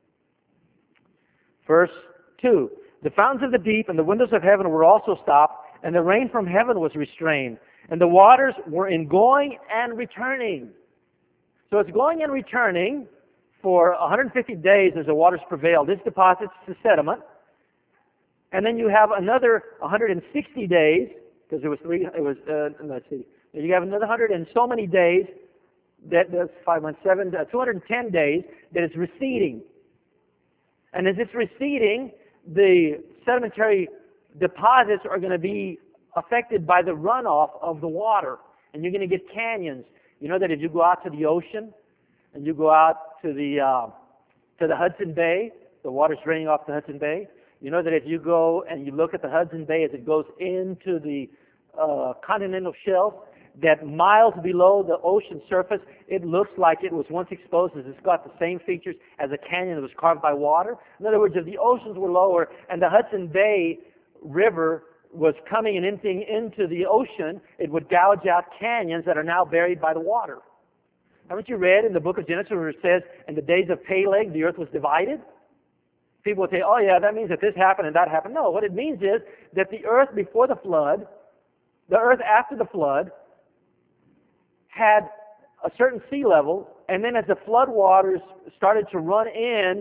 verse two. The fountains of the deep and the windows of heaven were also stopped, and the rain from heaven was restrained, and the waters were in going and returning. So it's going and returning for one hundred fifty days as the waters prevail. This deposits the sediment. And then you have another one hundred sixty days, because it was three, it was, uh, let's see, you have another one hundred and so many days, that, that's five months, seven, uh, two hundred ten days, that is receding. And as it's receding, the sedimentary deposits are going to be affected by the runoff of the water. And you're going to get canyons. You know that if you go out to the ocean, and you go out to the, uh, to the Hudson Bay, the water's draining off the Hudson Bay. You know that if you go and you look at the Hudson Bay as it goes into the uh, continental shelf, that miles below the ocean surface, it looks like it was once exposed, as it's got the same features as a canyon that was carved by water. In other words, if the oceans were lower and the Hudson Bay River was coming and emptying into the ocean, it would gouge out canyons that are now buried by the water. Haven't you read in the book of Genesis where it says, in the days of Peleg, the earth was divided? People would say, oh yeah, that means that this happened and that happened. No, what it means is that the earth before the flood, the earth after the flood, had a certain sea level, and then as the flood waters started to run in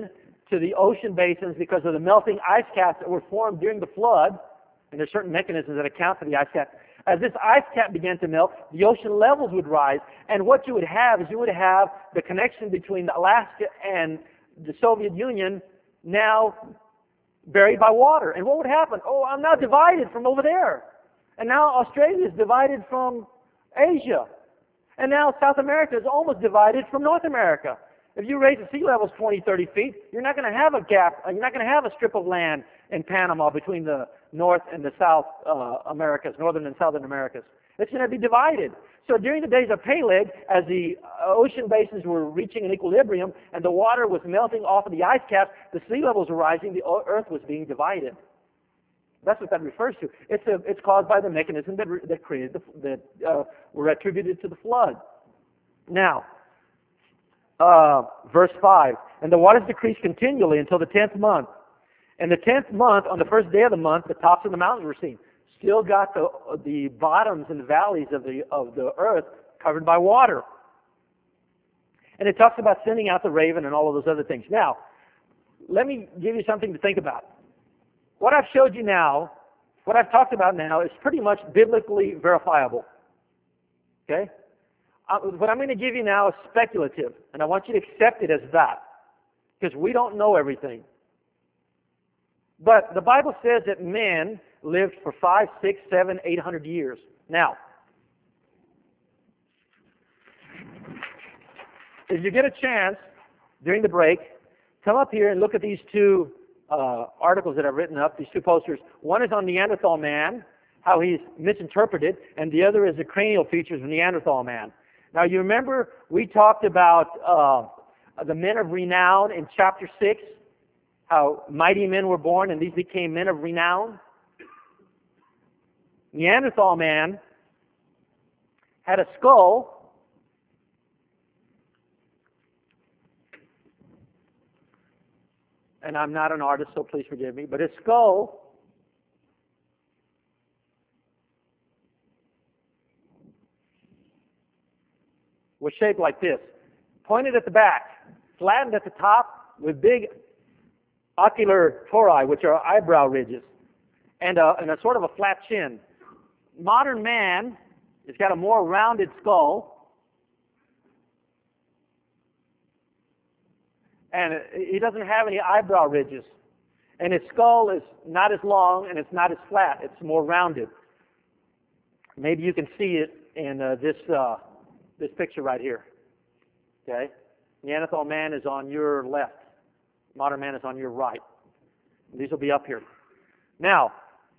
to the ocean basins because of the melting ice caps that were formed during the flood. And there's certain mechanisms that account for the ice cap. As this ice cap began to melt, the ocean levels would rise. And what you would have is you would have the connection between Alaska and the Soviet Union now buried by water. And what would happen? Oh, I'm now divided from over there. And now Australia is divided from Asia. And now South America is almost divided from North America. If you raise the sea levels twenty, thirty feet, you're not going to have a gap, you're not going to have a strip of land in Panama between the North and the South uh, Americas, Northern and Southern Americas. It's going to be divided. So during the days of Peleg, as the ocean basins were reaching an equilibrium and the water was melting off of the ice caps, the sea levels were rising, the earth was being divided. That's what that refers to. It's, a, it's caused by the mechanism that, that created the, that uh, were attributed to the flood. Now, uh, verse five, and the waters decreased continually until the tenth month. And the tenth month, on the first day of the month, the tops of the mountains were seen. Still got the the bottoms and the valleys of the of the earth covered by water. And it talks about sending out the raven and all of those other things. Now, let me give you something to think about. What I've showed you now, what I've talked about now, is pretty much biblically verifiable. Okay? Uh, what I'm going to give you now is speculative, and I want you to accept it as that, because we don't know everything. But the Bible says that men lived for five, six, seven, eight hundred years. Now, if you get a chance during the break, come up here and look at these two uh, articles that I've written up, these two posters. One is on Neanderthal man, how he's misinterpreted, and the other is the cranial features of Neanderthal man. Now, you remember we talked about uh, the men of renown in chapter six, how mighty men were born and these became men of renown. Neanderthal man had a skull and I'm not an artist, so please forgive me, but his skull was shaped like this, pointed at the back, flattened at the top with big ocular tori, which are eyebrow ridges, and a, and a sort of a flat chin. Modern man has got a more rounded skull, and he doesn't have any eyebrow ridges. And his skull is not as long and it's not as flat. It's more rounded. Maybe you can see it in uh, this uh, this picture right here. Okay? Neanderthal man is on your left. Modern man is on your right. These will be up here. Now,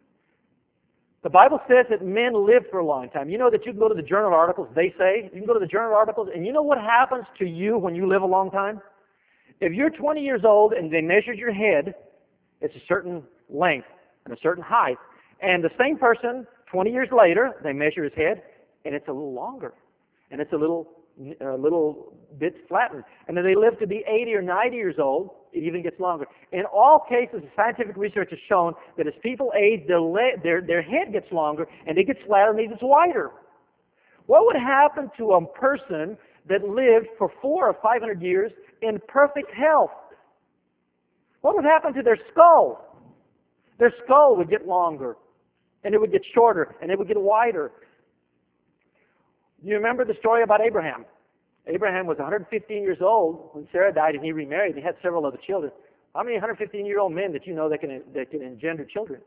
the Bible says that men live for a long time. You know that you can go to the journal articles, they say, you can go to the journal articles, and you know what happens to you when you live a long time? If you're twenty years old and they measured your head, it's a certain length and a certain height. And the same person, twenty years later, they measure his head, and it's a little longer. And it's a little a little bit flattened. And then they live to be eighty or ninety years old, it even gets longer. In all cases, scientific research has shown that as people age, their, their, their head gets longer, and it gets flatter and it gets wider. What would happen to a person that lived for four or five hundred years in perfect health? What would happen to their skull? Their skull would get longer, and it would get shorter, and it would get wider. You remember the story about Abraham? Abraham was one hundred fifteen years old when Sarah died, and he remarried. He had several other children. How many one hundred fifteen-year-old men that you know that can that can engender children?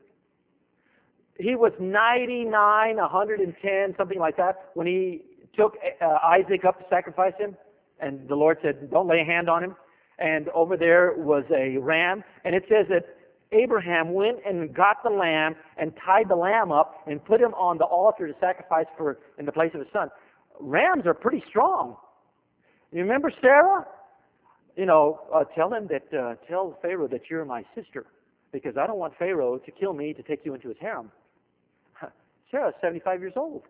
He was ninety-nine, one hundred ten, something like that, when he took uh, Isaac up to sacrifice him, and the Lord said, "Don't lay a hand on him." And over there was a ram, and it says that Abraham went and got the lamb and tied the lamb up and put him on the altar to sacrifice for in the place of his son. Rams are pretty strong. You remember Sarah? You know, uh, tell him that, uh, tell Pharaoh that you're my sister, because I don't want Pharaoh to kill me to take you into his harem. Sarah's seventy-five years old.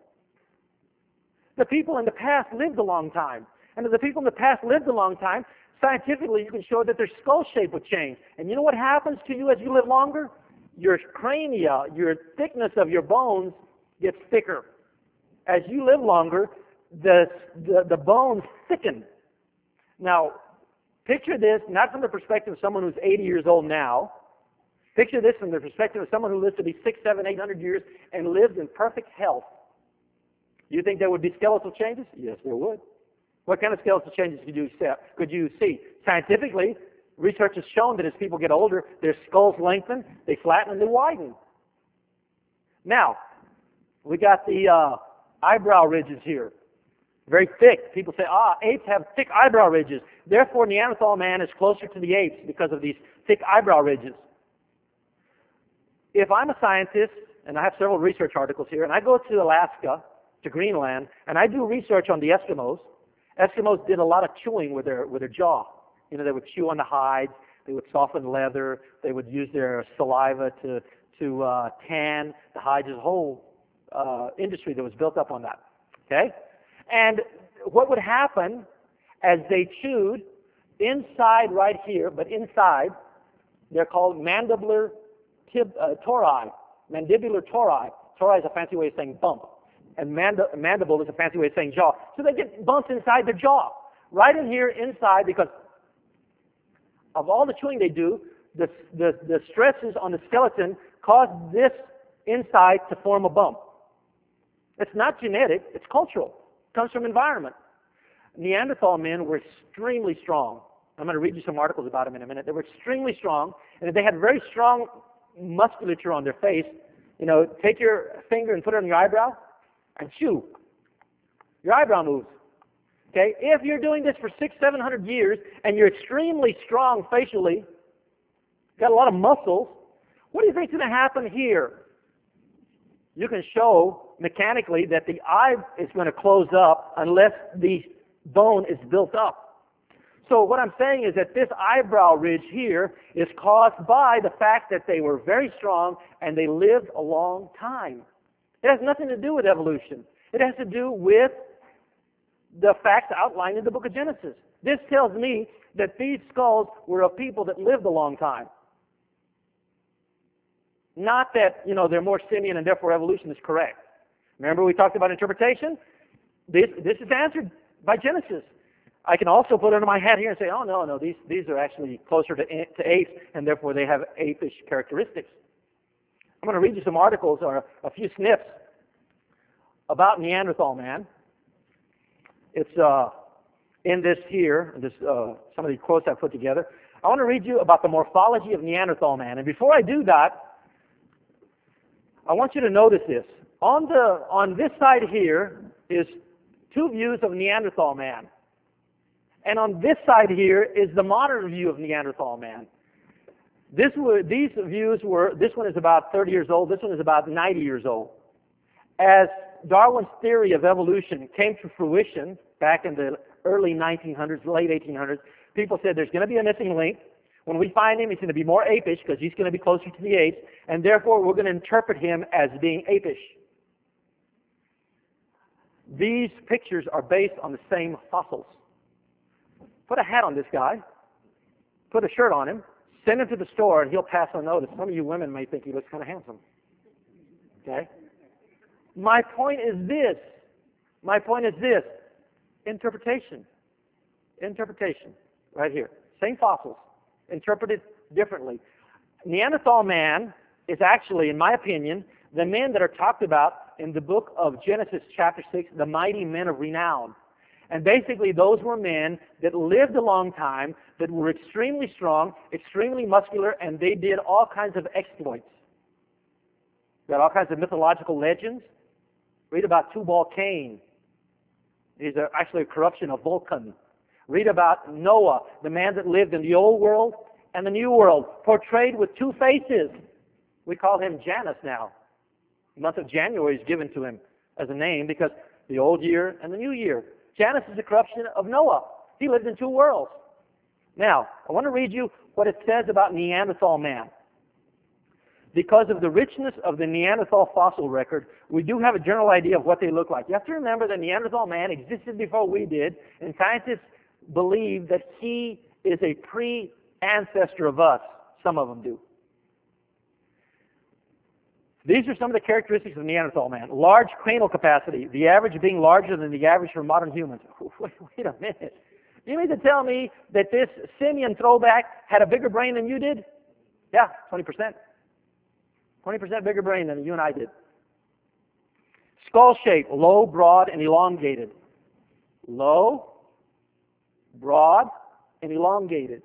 The people in the past lived a long time. And if the people in the past lived a long time, scientifically you can show that their skull shape would change. And you know what happens to you as you live longer? Your crania, your thickness of your bones gets thicker. As you live longer, the, the, the bones thicken. Now, Picture this not from the perspective of someone who's eighty years old now. Picture this from the perspective of someone who lived to be six, seven, eight hundred years and lived in perfect health. You think there would be skeletal changes? Yes, there would. What kind of skeletal changes could you see? Could you see? Scientifically, research has shown that as people get older, their skulls lengthen, they flatten, and they widen. Now, we got the uh, eyebrow ridges here. Very thick. People say, ah, apes have thick eyebrow ridges. Therefore, Neanderthal man is closer to the apes because of these thick eyebrow ridges. If I'm a scientist, and I have several research articles here, and I go to Alaska, to Greenland, and I do research on the Eskimos, Eskimos did a lot of chewing with their with their jaw. You know, they would chew on the hides, they would soften leather, they would use their saliva to to uh, tan the hides. There's a whole uh, industry that was built up on that. Okay, and what would happen as they chewed inside right here, but inside, they're called mandibular tib, uh, tori, mandibular tori. Tori is a fancy way of saying bump. And mand mandible is a fancy way of saying jaw. So they get bumps inside the jaw, right in here inside, because of all the chewing they do, the, the, the stresses on the skeleton cause this inside to form a bump. It's not genetic, it's cultural. It comes from environment. Neanderthal men were extremely strong. I'm going to read you some articles about them in a minute. They were extremely strong, and they had very strong musculature on their face. You know, take your finger and put it on your eyebrow, and chew. Your eyebrow moves. Okay? If you're doing this for six, seven hundred years and you're extremely strong facially, got a lot of muscles, what do you think is going to happen here? You can show mechanically that the eye is going to close up unless the bone is built up. So what I'm saying is that this eyebrow ridge here is caused by the fact that they were very strong and they lived a long time. It has nothing to do with evolution. It has to do with the facts outlined in the book of Genesis. This tells me that these skulls were of people that lived a long time. Not that, you know, they're more simian and therefore evolution is correct. Remember we talked about interpretation? This, this is answered by Genesis. I can also put it under my hat here and say, oh, no, no, these, these are actually closer to, to apes and therefore they have apish characteristics. I'm going to read you some articles or a few snips about Neanderthal man. It's uh, in this here, this uh, some of the quotes I put together. I want to read you about the morphology of Neanderthal man. And before I do that, I want you to notice this. On the on this side here is two views of Neanderthal man. And on this side here is the modern view of Neanderthal man. This were, these views were, this one is about thirty years old, this one is about ninety years old. As Darwin's theory of evolution came to fruition back in the early nineteen hundreds, late eighteen hundreds, people said there's going to be a missing link. When we find him, he's going to be more apish because he's going to be closer to the apes, and therefore we're going to interpret him as being apish. These pictures are based on the same fossils. Put a hat on this guy, put a shirt on him, send him to the store, and he'll pass unnoticed. Some of you women may think he looks kind of handsome. Okay? My point is this. My point is this. Interpretation. Interpretation. Right here. Same fossils. Interpreted differently. Neanderthal man is actually, in my opinion, the men that are talked about in the book of Genesis chapter six, the mighty men of renown. And basically those were men that lived a long time, that were extremely strong, extremely muscular, and they did all kinds of exploits. Got all kinds of mythological legends. Read about Tubal Cain. He's a, actually a corruption of Vulcan. Read about Noah, the man that lived in the old world and the new world, portrayed with two faces. We call him Janus now. The month of January is given to him as a name because the old year and the new year. Janus is a corruption of Noah. He lived in two worlds. Now, I want to read you what it says about Neanderthal man. Because of the richness of the Neanderthal fossil record, we do have a general idea of what they look like. You have to remember that Neanderthal man existed before we did, and scientists believe that he is a pre-ancestor of us. Some of them do. These are some of the characteristics of Neanderthal man. Large cranial capacity, the average being larger than the average for modern humans. Wait, wait a minute. You mean to tell me that this simian throwback had a bigger brain than you did? Yeah, twenty percent. twenty percent bigger brain than you and I did. Skull shape, low, broad, and elongated. Low, broad, and elongated.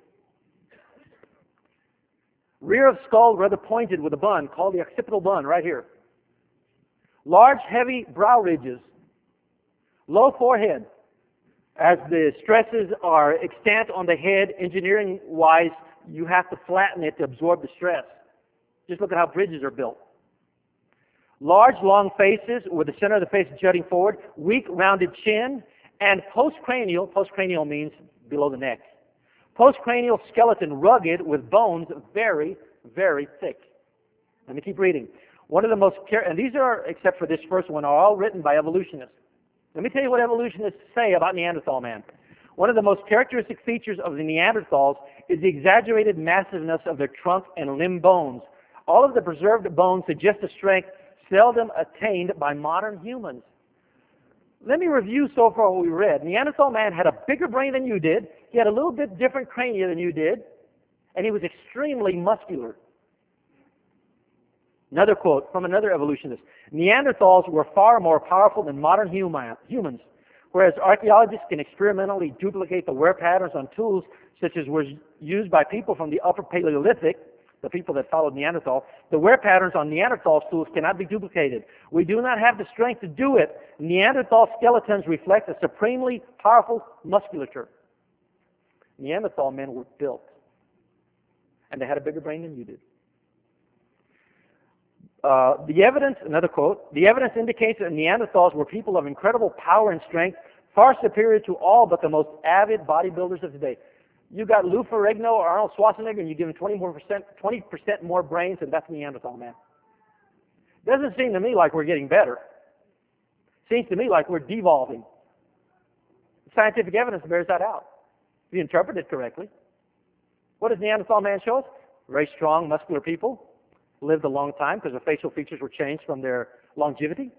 Rear of skull rather pointed with a bun, called the occipital bun, right here. Large, heavy brow ridges. Low forehead. As the stresses are extant on the head, engineering-wise, you have to flatten it to absorb the stress. Just look at how bridges are built. Large, long faces with the center of the face jutting forward, weak, rounded chin, and postcranial, postcranial means below the neck. Postcranial skeleton rugged with bones very, very thick. Let me keep reading. One of the most, and these are, except for this first one, are all written by evolutionists. Let me tell you what evolutionists say about Neanderthal man. One of the most characteristic features of the Neanderthals is the exaggerated massiveness of their trunk and limb bones. All of the preserved bones suggest a strength seldom attained by modern humans. Let me review so far what we read. Neanderthal man had a bigger brain than you did. He had a little bit different crania than you did. And he was extremely muscular. Another quote from another evolutionist. Neanderthals were far more powerful than modern human, humans. Whereas archaeologists can experimentally duplicate the wear patterns on tools such as were used by people from the Upper Paleolithic, the people that followed Neanderthal, the wear patterns on Neanderthal tools cannot be duplicated. We do not have the strength to do it. Neanderthal skeletons reflect a supremely powerful musculature. Neanderthal men were built, and they had a bigger brain than you did. Uh, the evidence, another quote, the evidence indicates that Neanderthals were people of incredible power and strength, far superior to all but the most avid bodybuilders of today. You got Lou Ferrigno or Arnold Schwarzenegger, and you give him twenty more percent, twenty percent more brains, and that's Neanderthal man. Doesn't seem to me like we're getting better. Seems to me like we're devolving. Scientific evidence bears that out. If you interpret it correctly. What does Neanderthal man show us? Very strong, muscular people. Lived a long time because their facial features were changed from their longevity.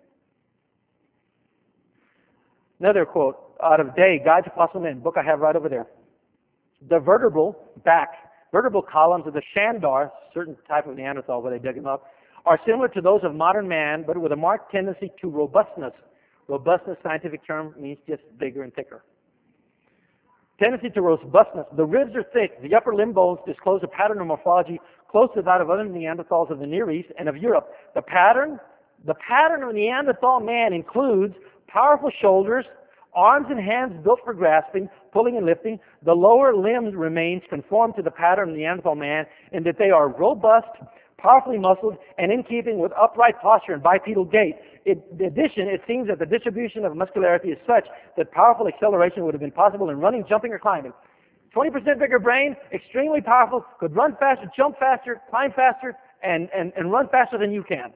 Another quote out of Day, Guide to Fossil Men, book I have right over there. The vertebral back, vertebral columns of the Shandar, certain type of Neanderthal where they dug him up, are similar to those of modern man, but with a marked tendency to robustness. Robustness, scientific term, means just bigger and thicker. Tendency to robustness. The ribs are thick. The upper limb bones disclose a pattern of morphology close to that of other Neanderthals of the Near East and of Europe. The pattern, the pattern of Neanderthal man includes powerful shoulders, arms and hands built for grasping, pulling and lifting. The lower limbs remains conform to the pattern of Neanderthal man in that they are robust, powerfully muscled, and in keeping with upright posture and bipedal gait. In addition, it seems that the distribution of muscularity is such that powerful acceleration would have been possible in running, jumping, or climbing. twenty percent bigger brain, extremely powerful, could run faster, jump faster, climb faster, and, and, and run faster than you can.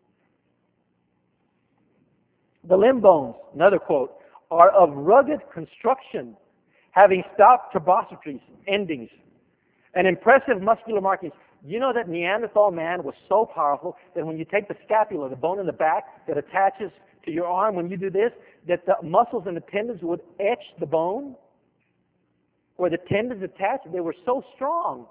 The limb bones, another quote, are of rugged construction, having stout tuberosities, endings, and impressive muscular markings. You know that Neanderthal man was so powerful that when you take the scapula, the bone in the back that attaches to your arm when you do this, that the muscles and the tendons would etch the bone where the tendons attached. They were so strong.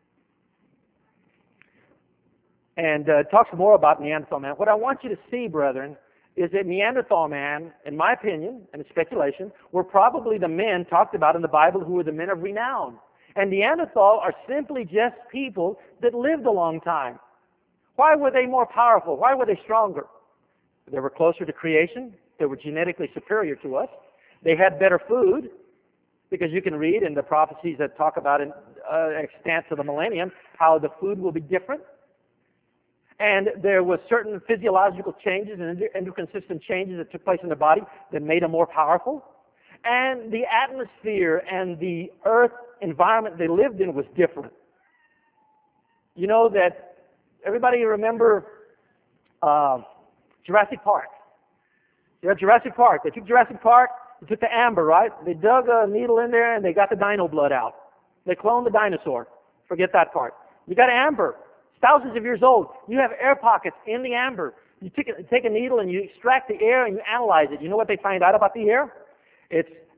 And uh, it talks more about Neanderthal man. What I want you to see, brethren, is that Neanderthal man, in my opinion, and it's speculation, were probably the men talked about in the Bible who were the men of renown. And Neanderthal are simply just people that lived a long time. Why were they more powerful? Why were they stronger? They were closer to creation. They were genetically superior to us. They had better food, because you can read in the prophecies that talk about an uh, extent to the millennium how the food will be different. And there was certain physiological changes and endocrine system changes that took place in the body that made them more powerful. And the atmosphere and the earth environment they lived in was different. You know that everybody remember uh, Jurassic Park. Yeah, Jurassic Park. They took Jurassic Park, they took the amber, right? They dug a needle in there and they got the dino blood out. They cloned the dinosaur. Forget that part. You got amber. It's thousands of years old. You have air pockets in the amber. You take a, take a needle and you extract the air and you analyze it. You know what they find out about the air? It's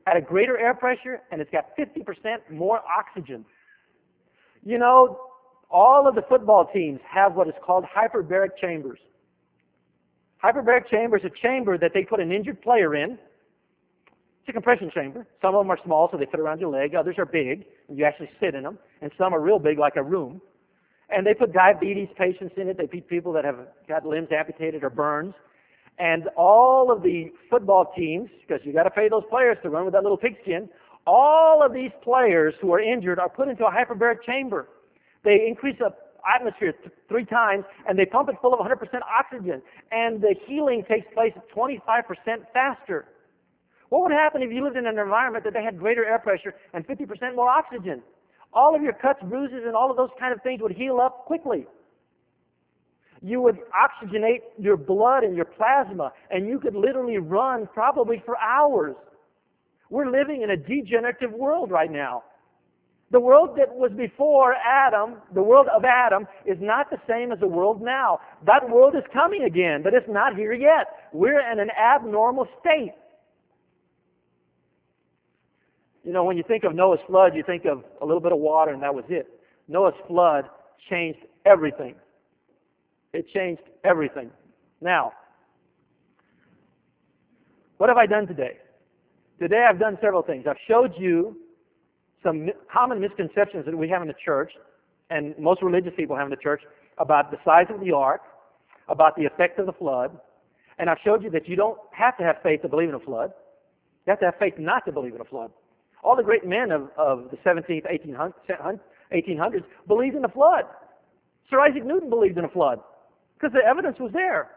at a greater air pressure, and it's got fifty percent more oxygen. You know, all of the football teams have what is called hyperbaric chambers. Hyperbaric chamber is a chamber that they put an injured player in. It's a compression chamber. Some of them are small, so they fit around your leg. Others are big, and you actually sit in them. And some are real big, like a room. And they put diabetes patients in it. They put people that have got limbs amputated or burns. And all of the football teams, because you got to pay those players to run with that little pigskin, all of these players who are injured are put into a hyperbaric chamber. They increase the atmosphere th- three times, and they pump it full of one hundred percent oxygen. And the healing takes place at twenty-five percent faster. What would happen if you lived in an environment that they had greater air pressure and fifty percent more oxygen? All of your cuts, bruises, and all of those kind of things would heal up quickly. You would oxygenate your blood and your plasma, and you could literally run probably for hours. We're living in a degenerative world right now. The world that was before Adam, the world of Adam, is not the same as the world now. That world is coming again, but it's not here yet. We're in an abnormal state. You know, when you think of Noah's flood, you think of a little bit of water and that was it. Noah's flood changed everything. It changed everything. Now, what have I done today? Today I've done several things. I've showed you some mi- common misconceptions that we have in the church, and most religious people have in the church, about the size of the ark, about the effect of the flood, and I've showed you that you don't have to have faith to believe in a flood. You have to have faith not to believe in a flood. All the great men of, of the seventeenth, eighteenth hundreds believed in a flood. Sir Isaac Newton believed in a flood because the evidence was there.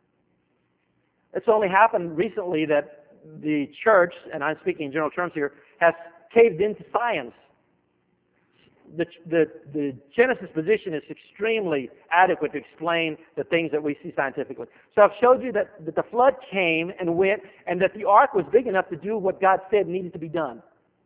It's only happened recently that the church, and I'm speaking in general terms here, has caved into science. The, the, the Genesis position is extremely adequate to explain the things that we see scientifically. So I've showed you that, that the flood came and went, and that the ark was big enough to do what God said needed to be done.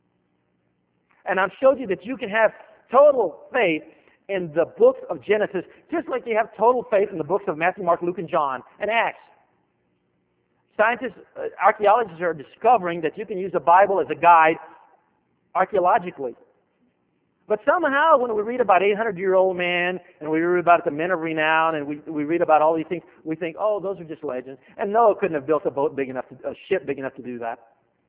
And I've showed you that you can have total faith in the books of Genesis, just like you have total faith in the books of Matthew, Mark, Luke, and John, and Acts. Scientists, uh, archaeologists are discovering that you can use the Bible as a guide archaeologically. But somehow when we read about eight hundred year old men, and we read about the men of renown, and we, we read about all these things, we think, oh, those are just legends. And Noah couldn't have built a boat big enough, to, a ship big enough to do that.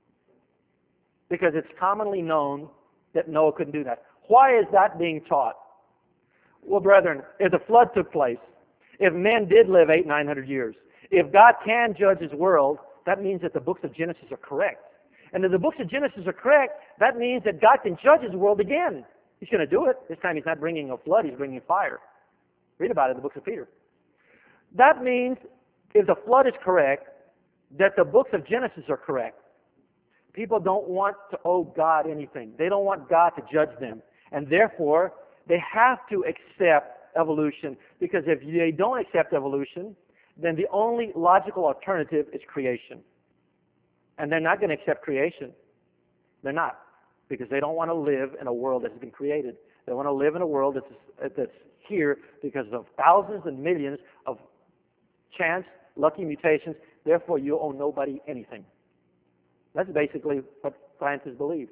Because it's commonly known that Noah couldn't do that. Why is that being taught? Well, brethren, if the flood took place, if men did live eight, nine hundred years, if God can judge his world, that means that the books of Genesis are correct. And if the books of Genesis are correct, that means that God can judge his world again. He's going to do it. This time he's not bringing a flood, he's bringing fire. Read about it in the books of Peter. That means if the flood is correct, that the books of Genesis are correct. People don't want to owe God anything. They don't want God to judge them. And therefore, they have to accept evolution, because if they don't accept evolution, then the only logical alternative is creation. And they're not going to accept creation. They're not, because they don't want to live in a world that has been created. They want to live in a world that's, that's here because of thousands and millions of chance, lucky mutations. Therefore, you owe nobody anything. That's basically what scientists believe.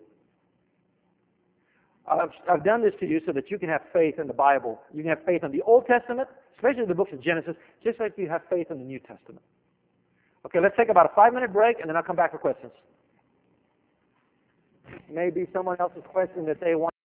I've, I've done this to you so that you can have faith in the Bible. You can have faith in the Old Testament, especially the books of Genesis, just like you have faith in the New Testament. Okay, let's take about a five-minute break, and then I'll come back for questions. Maybe someone else's question that they want.